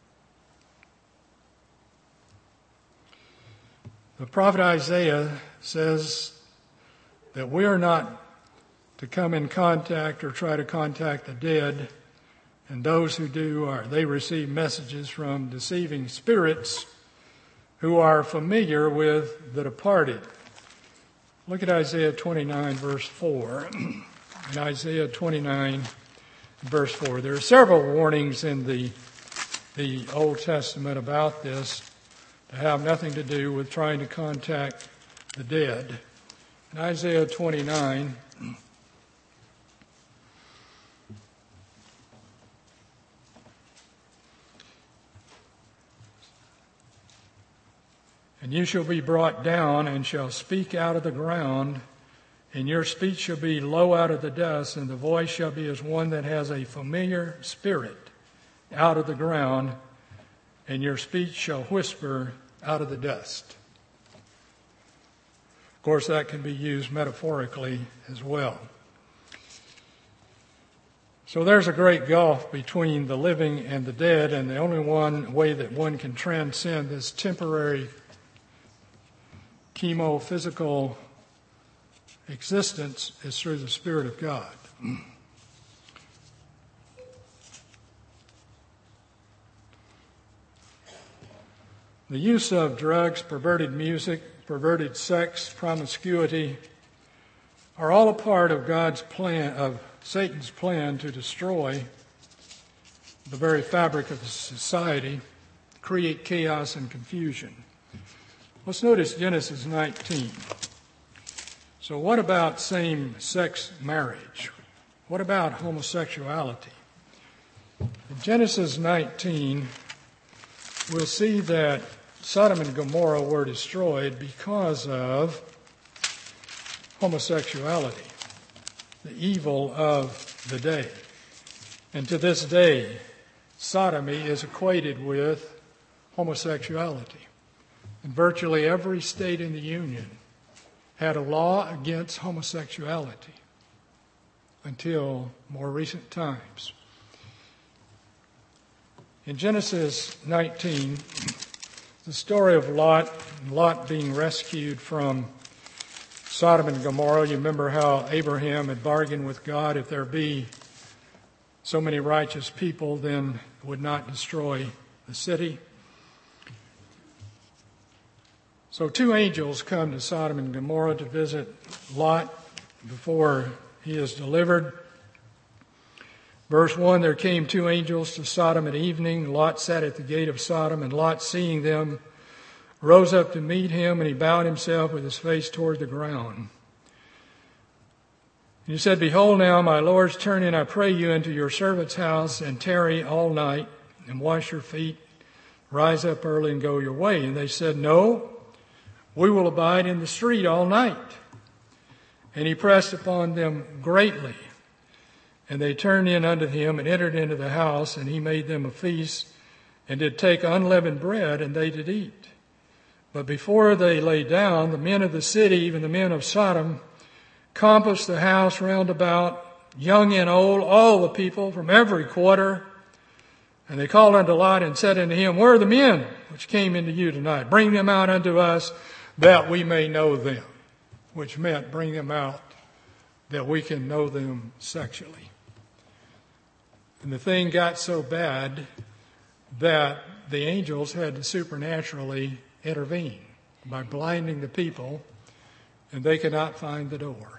The prophet Isaiah says that we are not to come in contact or try to contact the dead, and those who do are they receive messages from deceiving spirits who are familiar with the departed. Look at Isaiah twenty-nine verse four. In Isaiah twenty-nine verse four, there are several warnings in the the Old Testament about this to have nothing to do with trying to contact the dead. In Isaiah twenty-nine, and you shall be brought down and shall speak out of the ground, and your speech shall be low out of the dust, and the voice shall be as one that has a familiar spirit out of the ground, and your speech shall whisper out of the dust. Of course, that can be used metaphorically as well. So there's a great gulf between the living and the dead, and the only one way that one can transcend this temporary chemo-physical existence is through the Spirit of God. The use of drugs, perverted music, perverted sex, promiscuity are all a part of God's plan, of Satan's plan to destroy the very fabric of society, create chaos and confusion. Let's notice Genesis nineteen. So what about same-sex marriage? What about homosexuality? In Genesis nineteen, we'll see that Sodom and Gomorrah were destroyed because of homosexuality, the evil of the day. And to this day, sodomy is equated with homosexuality. And virtually every state in the Union had a law against homosexuality until more recent times. In Genesis nineteen, the story of Lot, Lot being rescued from Sodom and Gomorrah. You remember how Abraham had bargained with God, if there be so many righteous people, then it would not destroy the city. So two angels come to Sodom and Gomorrah to visit Lot before he is delivered. Verse one, there came two angels to Sodom at evening. Lot sat at the gate of Sodom, and Lot, seeing them, rose up to meet him, and he bowed himself with his face toward the ground. And he said, Behold now, my lords, turn in, I pray you, into your servant's house, and tarry all night, and wash your feet, rise up early, and go your way. And they said, No, we will abide in the street all night. And he pressed upon them greatly. And they turned in unto him, and entered into the house, and he made them a feast, and did take unleavened bread, and they did eat. But before they lay down, the men of the city, even the men of Sodom, compassed the house round about, young and old, all the people from every quarter. And they called unto Lot and said unto him, Where are the men which came into you tonight? Bring them out unto us, that we may know them. Which meant bring them out, that we can know them sexually. And the thing got so bad that the angels had to supernaturally intervene by blinding the people, and they could not find the door.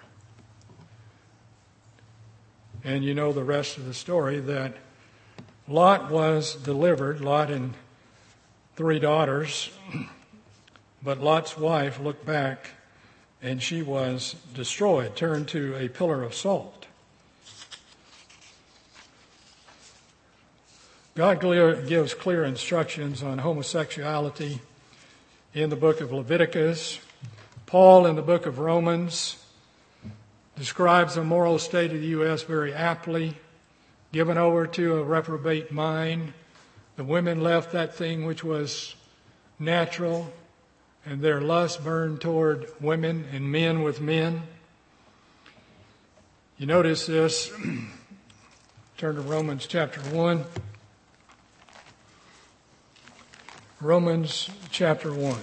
And you know the rest of the story, that Lot was delivered, Lot and three daughters, but Lot's wife looked back and she was destroyed, turned to a pillar of salt. God clear, gives clear instructions on homosexuality in the book of Leviticus. Paul in the book of Romans describes the moral state of the U S very aptly. Given over to a reprobate mind, the women left that thing which was natural, and their lust burned toward women and men with men. You notice this. Turn to Romans chapter one. Romans chapter one.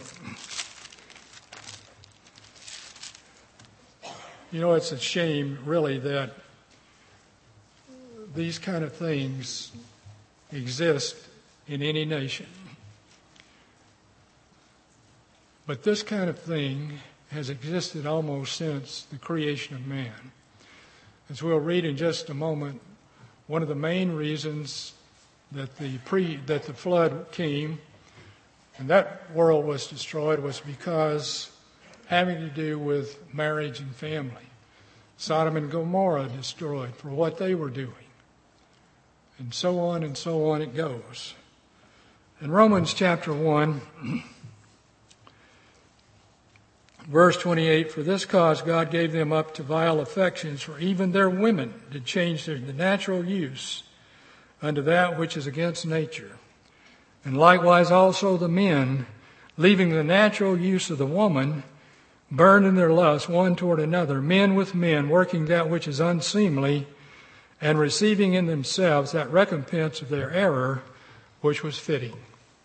You know, it's a shame, really, that these kind of things exist in any nation. But this kind of thing has existed almost since the creation of man. As we'll read in just a moment, one of the main reasons that the pre that the flood came and that world was destroyed was because having to do with marriage and family. Sodom and Gomorrah destroyed for what they were doing. And so on and so on it goes. In Romans chapter one, verse twenty-eight, For this cause God gave them up to vile affections, for even their women did change their the natural use unto that which is against nature. And likewise also the men, leaving the natural use of the woman, burned in their lust one toward another, men with men, working that which is unseemly, and receiving in themselves that recompense of their error, which was fitting.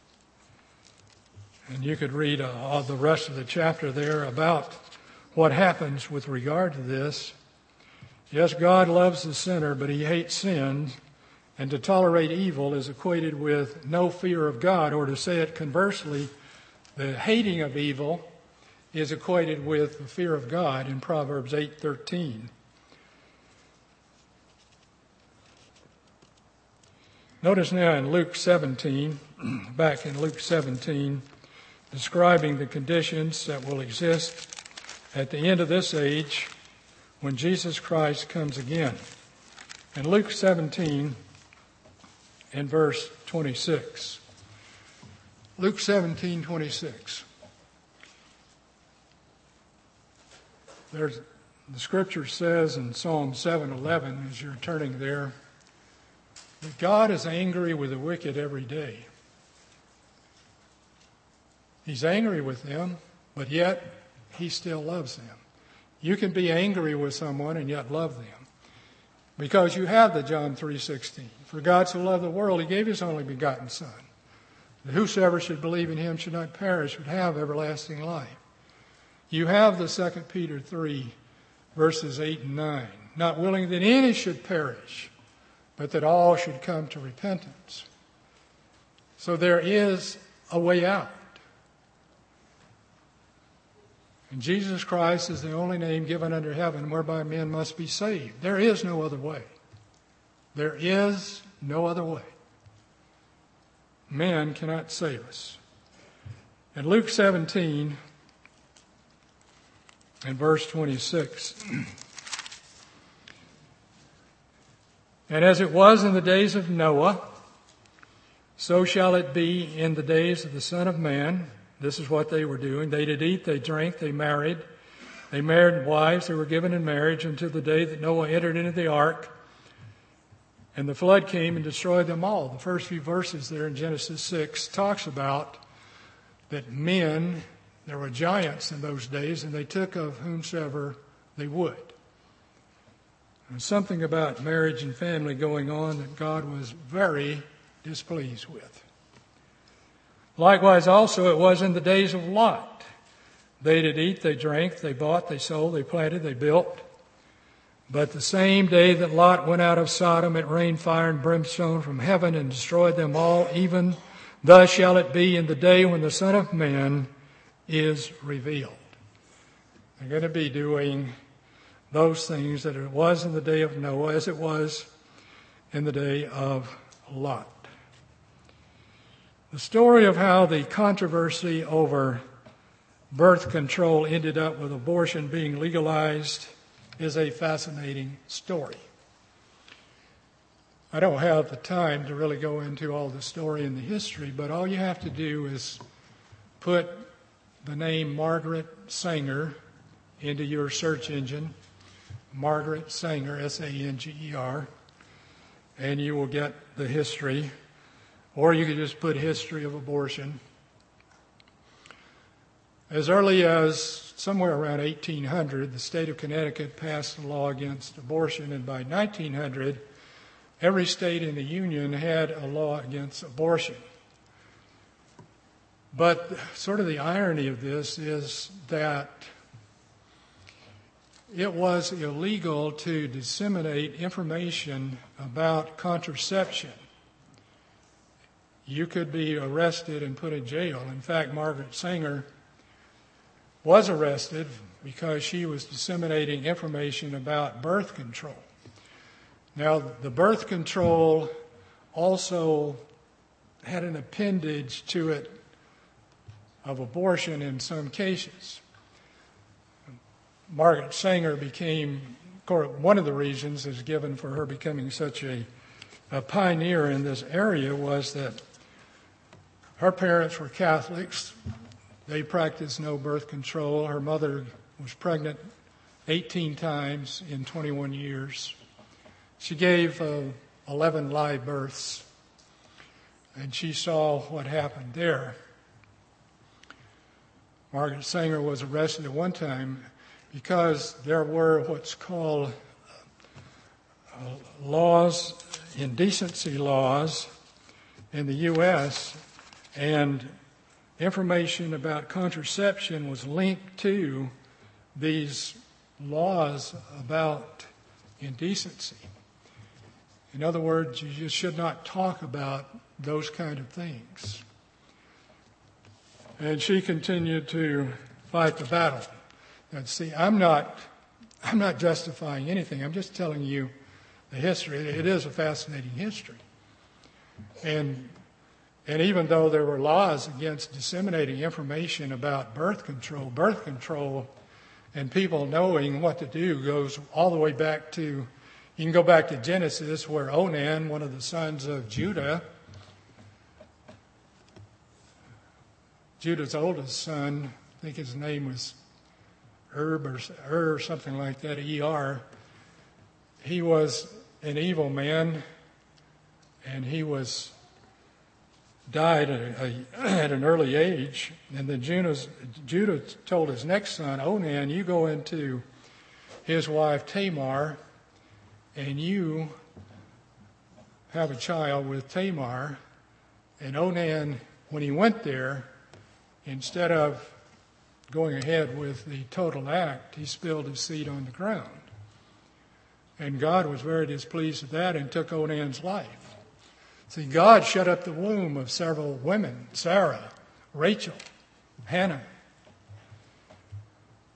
And you could read uh, all the rest of the chapter there about what happens with regard to this. Yes, God loves the sinner, but he hates sin. And to tolerate evil is equated with no fear of God, or to say it conversely, the hating of evil is equated with the fear of God in Proverbs eight thirteen. Notice now in Luke seventeen, back in Luke seventeen, describing the conditions that will exist at the end of this age when Jesus Christ comes again. In Luke seventeen and verse twenty-six. Luke seventeen twenty-six. There's, the scripture says in Psalm seven eleven, as you're turning there, that God is angry with the wicked every day. He's angry with them, but yet he still loves them. You can be angry with someone and yet love them, because you have the John three sixteen. For God so loved the world, he gave his only begotten Son, that whosoever should believe in him should not perish, but have everlasting life. You have the Second Peter three, verses eight and nine. Not willing that any should perish, but that all should come to repentance. So there is a way out. And Jesus Christ is the only name given under heaven whereby men must be saved. There is no other way. There is no other way. Man cannot save us. In Luke seventeen, in verse twenty-six, and as it was in the days of Noah, so shall it be in the days of the Son of Man. This is what they were doing. They did eat, they drank, they married. They married wives, they were given in marriage until the day that Noah entered into the ark. And the flood came and destroyed them all. The first few verses there in Genesis six talks about that men, there were giants in those days, and they took of whomsoever they would. There's something about marriage and family going on that God was very displeased with. Likewise also it was in the days of Lot. They did eat, they drank, they bought, they sold, they planted, they built. But the same day that Lot went out of Sodom, it rained fire and brimstone from heaven and destroyed them all. Even thus shall it be in the day when the Son of Man is revealed. They're going to be doing those things that it was in the day of Noah as it was in the day of Lot. The story of how the controversy over birth control ended up with abortion being legalized is a fascinating story. I don't have the time to really go into all the story and the history, but all you have to do is put the name Margaret Sanger into your search engine, Margaret Sanger, S A N G E R, and you will get the history. Or you could just put history of abortion. As early as somewhere around eighteen hundred, the state of Connecticut passed a law against abortion, and by nineteen hundred, every state in the Union had a law against abortion. But sort of the irony of this is that it was illegal to disseminate information about contraception. You could be arrested and put in jail. In fact, Margaret Sanger was arrested because she was disseminating information about birth control. Now, the birth control also had an appendage to it of abortion in some cases. Margaret Sanger became, one of the reasons is given for her becoming such a, a pioneer in this area was that her parents were Catholics. They practiced no birth control. Her mother was pregnant eighteen times in twenty-one years. She gave uh, eleven live births, and she saw what happened there. Margaret Sanger was arrested at one time because there were what's called uh, laws, indecency laws in the U S, and information about contraception was linked to these laws about indecency. In other words, you just should not talk about those kind of things. And she continued to fight the battle. And see, I'm not, I'm not justifying anything. I'm just telling you the history. It is a fascinating history. And And even though there were laws against disseminating information about birth control, birth control and people knowing what to do goes all the way back to, you can go back to Genesis where Onan, one of the sons of Judah, Judah's oldest son, I think his name was Erb or, er or something like that, E R, he was an evil man, and he was died at, a, at an early age. And then Judah's, Judah told his next son, Onan, you go into his wife Tamar, and you have a child with Tamar. And Onan, when he went there, instead of going ahead with the total act, he spilled his seed on the ground. And God was very displeased with that and took Onan's life. See, God shut up the womb of several women, Sarah, Rachel, Hannah.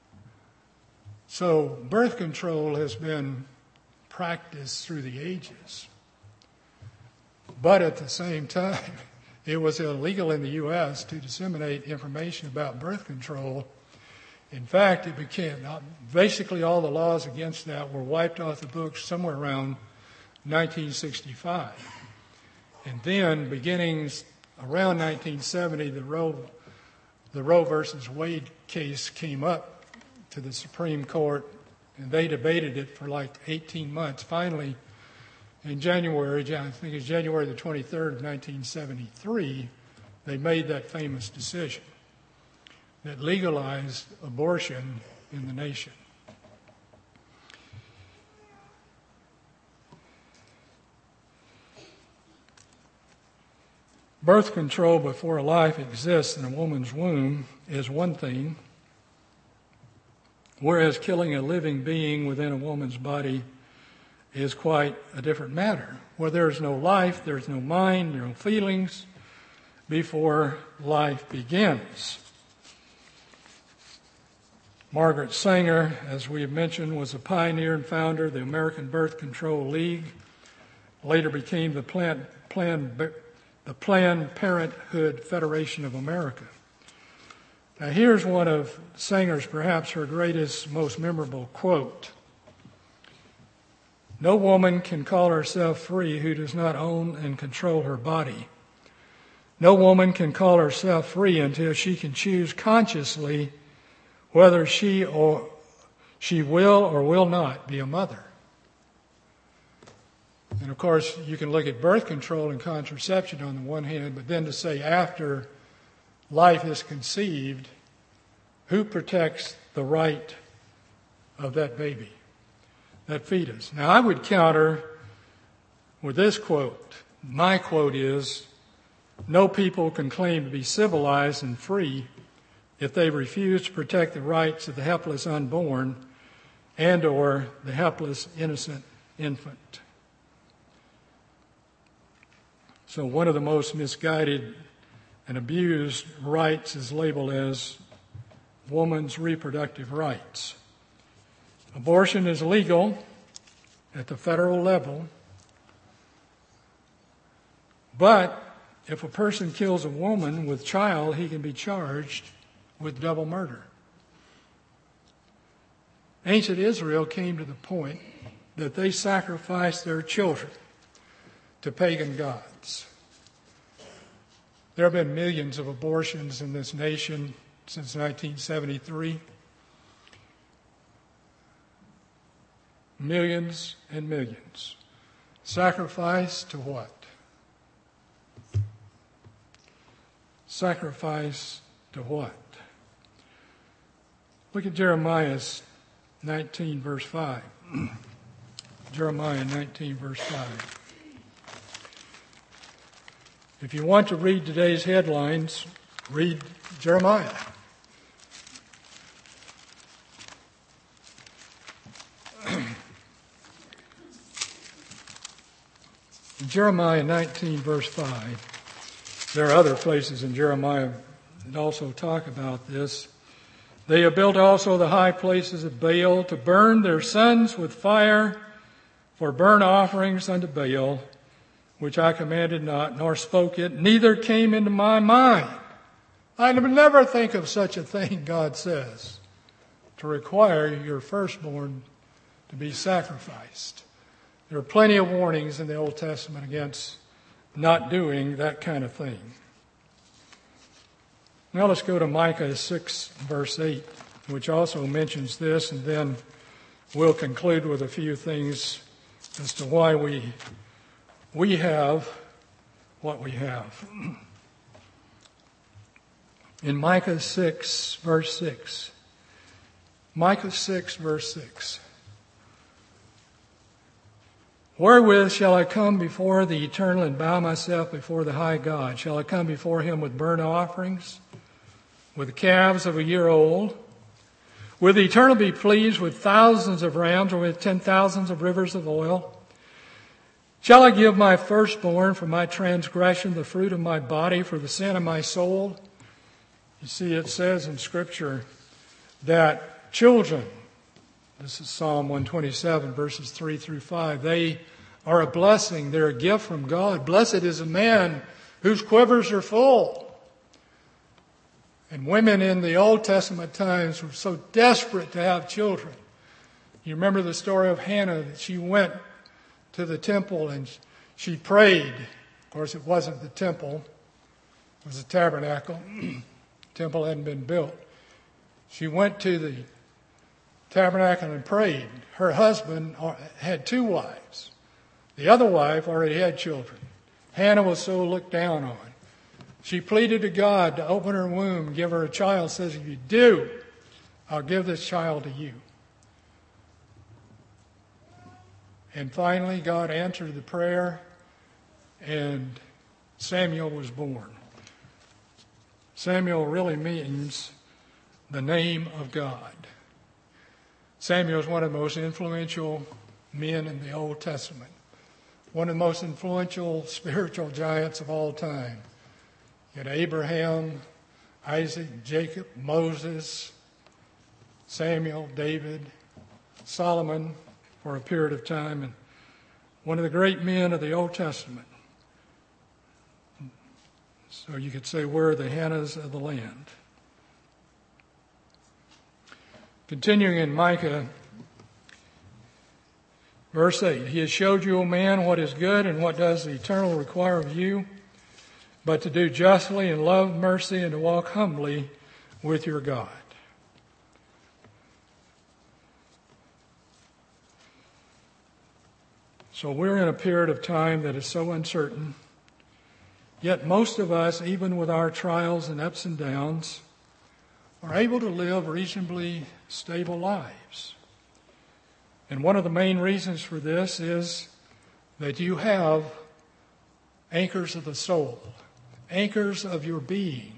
So birth control has been practiced through the ages. But at the same time, it was illegal in the U S to disseminate information about birth control. In fact, it became, basically all the laws against that were wiped off the books somewhere around nineteen sixty-five. And then, beginning around nineteen seventy, the Roe, the Roe versus Wade case came up to the Supreme Court, and they debated it for like eighteen months. Finally, in January, I think it's January the twenty-third of nineteen seventy-three, they made that famous decision that legalized abortion in the nation. Birth control before life exists in a woman's womb is one thing, whereas killing a living being within a woman's body is quite a different matter. Where there's no life, there's no mind, there are no feelings before life begins. Margaret Sanger, as we have mentioned, was a pioneer and founder of the American Birth Control League, later became the Planned, Planned, the Planned Parenthood Federation of America. Now here's one of Sanger's, perhaps her greatest, most memorable quote. "No woman can call herself free who does not own and control her body. No woman can call herself free until she can choose consciously whether she or she will or will not be a mother." And of course, you can look at birth control and contraception on the one hand, but then to say after life is conceived, who protects the right of that baby, that fetus? Now, I would counter with this quote. My quote is, "No people can claim to be civilized and free if they refuse to protect the rights of the helpless unborn and or the helpless innocent infant." So one of the most misguided and abused rights is labeled as woman's reproductive rights. Abortion is legal at the federal level, but if a person kills a woman with child, he can be charged with double murder. Ancient Israel came to the point that they sacrificed their children to pagan gods. There have been millions of abortions in this nation since nineteen seventy-three. Millions and millions. Sacrifice to what? Sacrifice to what? Look at Jeremiah nineteen, verse five. Jeremiah nineteen, verse five. If you want to read today's headlines, read Jeremiah. In Jeremiah nineteen, verse five, there are other places in Jeremiah that also talk about this. "They have built also the high places of Baal to burn their sons with fire for burnt offerings unto Baal, which I commanded not, nor spoke it, neither came into my mind." I would never think of such a thing, God says, to require your firstborn to be sacrificed. There are plenty of warnings in the Old Testament against not doing that kind of thing. Now let's go to Micah six, verse eight, which also mentions this, and then we'll conclude with a few things as to why we we have what we have. In Micah six, verse six. Micah six, verse six. "Wherewith shall I come before the Eternal and bow myself before the high God? Shall I come before him with burnt offerings, with calves of a year old? Will the Eternal be pleased with thousands of rams, or with ten thousands of rivers of oil? Shall I give my firstborn for my transgression, the fruit of my body for the sin of my soul?" You see, it says in Scripture that children This is Psalm one twenty-seven, verses three through five. They are a blessing. They're a gift from God. Blessed is a man whose quivers are full. And women in the Old Testament times were so desperate to have children. You remember the story of Hannah, that she went to the temple and she prayed. Of course, it wasn't the temple. It was a tabernacle. The temple hadn't been built. She went to the tabernacle and prayed. Her husband had two wives. The other wife already had children. Hannah was so looked down on. She pleaded to God to open her womb and give her a child. Says, if you do, I'll give this child to you. And finally, God answered the prayer, and Samuel was born. Samuel really means the name of God. Samuel is one of the most influential men in the Old Testament. One of the most influential spiritual giants of all time. You had Abraham, Isaac, Jacob, Moses, Samuel, David, Solomon for a period of time, and one of the great men of the Old Testament. So you could say we're the Hannahs of the land. Continuing in Micah, verse eight, he has showed you, O man, what is good and what does the Eternal require of you, but to do justly and love mercy and to walk humbly with your God. So we're in a period of time that is so uncertain, yet most of us, even with our trials and ups and downs, are able to live reasonably stable lives. And one of the main reasons for this is that you have anchors of the soul, anchors of your being,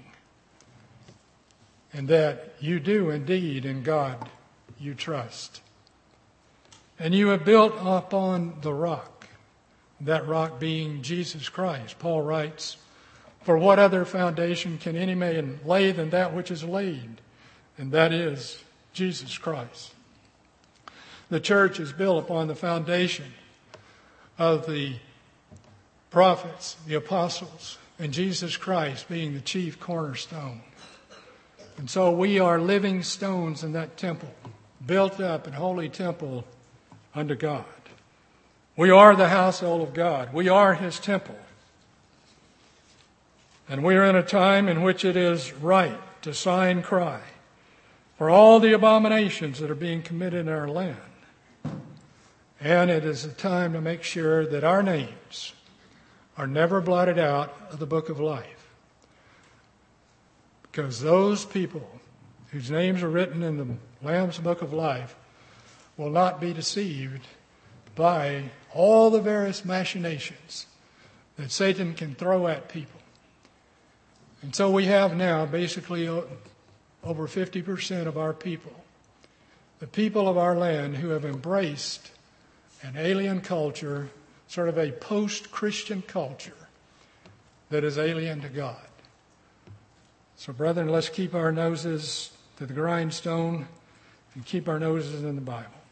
and that you do indeed in God you trust. And you have built upon the rock, that rock being Jesus Christ. Paul writes, for what other foundation can any man lay than that which is laid? And that is Jesus Christ. The church is built upon the foundation of the prophets, the apostles, and Jesus Christ being the chief cornerstone. And so we are living stones in that temple, built up in holy temple unto God. We are the household of God. We are his temple. And we are in a time in which it is right to sigh and cry for all the abominations that are being committed in our land. And it is a time to make sure that our names are never blotted out of the book of life. Because those people whose names are written in the Lamb's book of life will not be deceived by all the various machinations that Satan can throw at people. And so we have now basically over fifty percent of our people, the people of our land who have embraced an alien culture, sort of a post-Christian culture that is alien to God. So brethren, let's keep our noses to the grindstone and keep our noses in the Bible.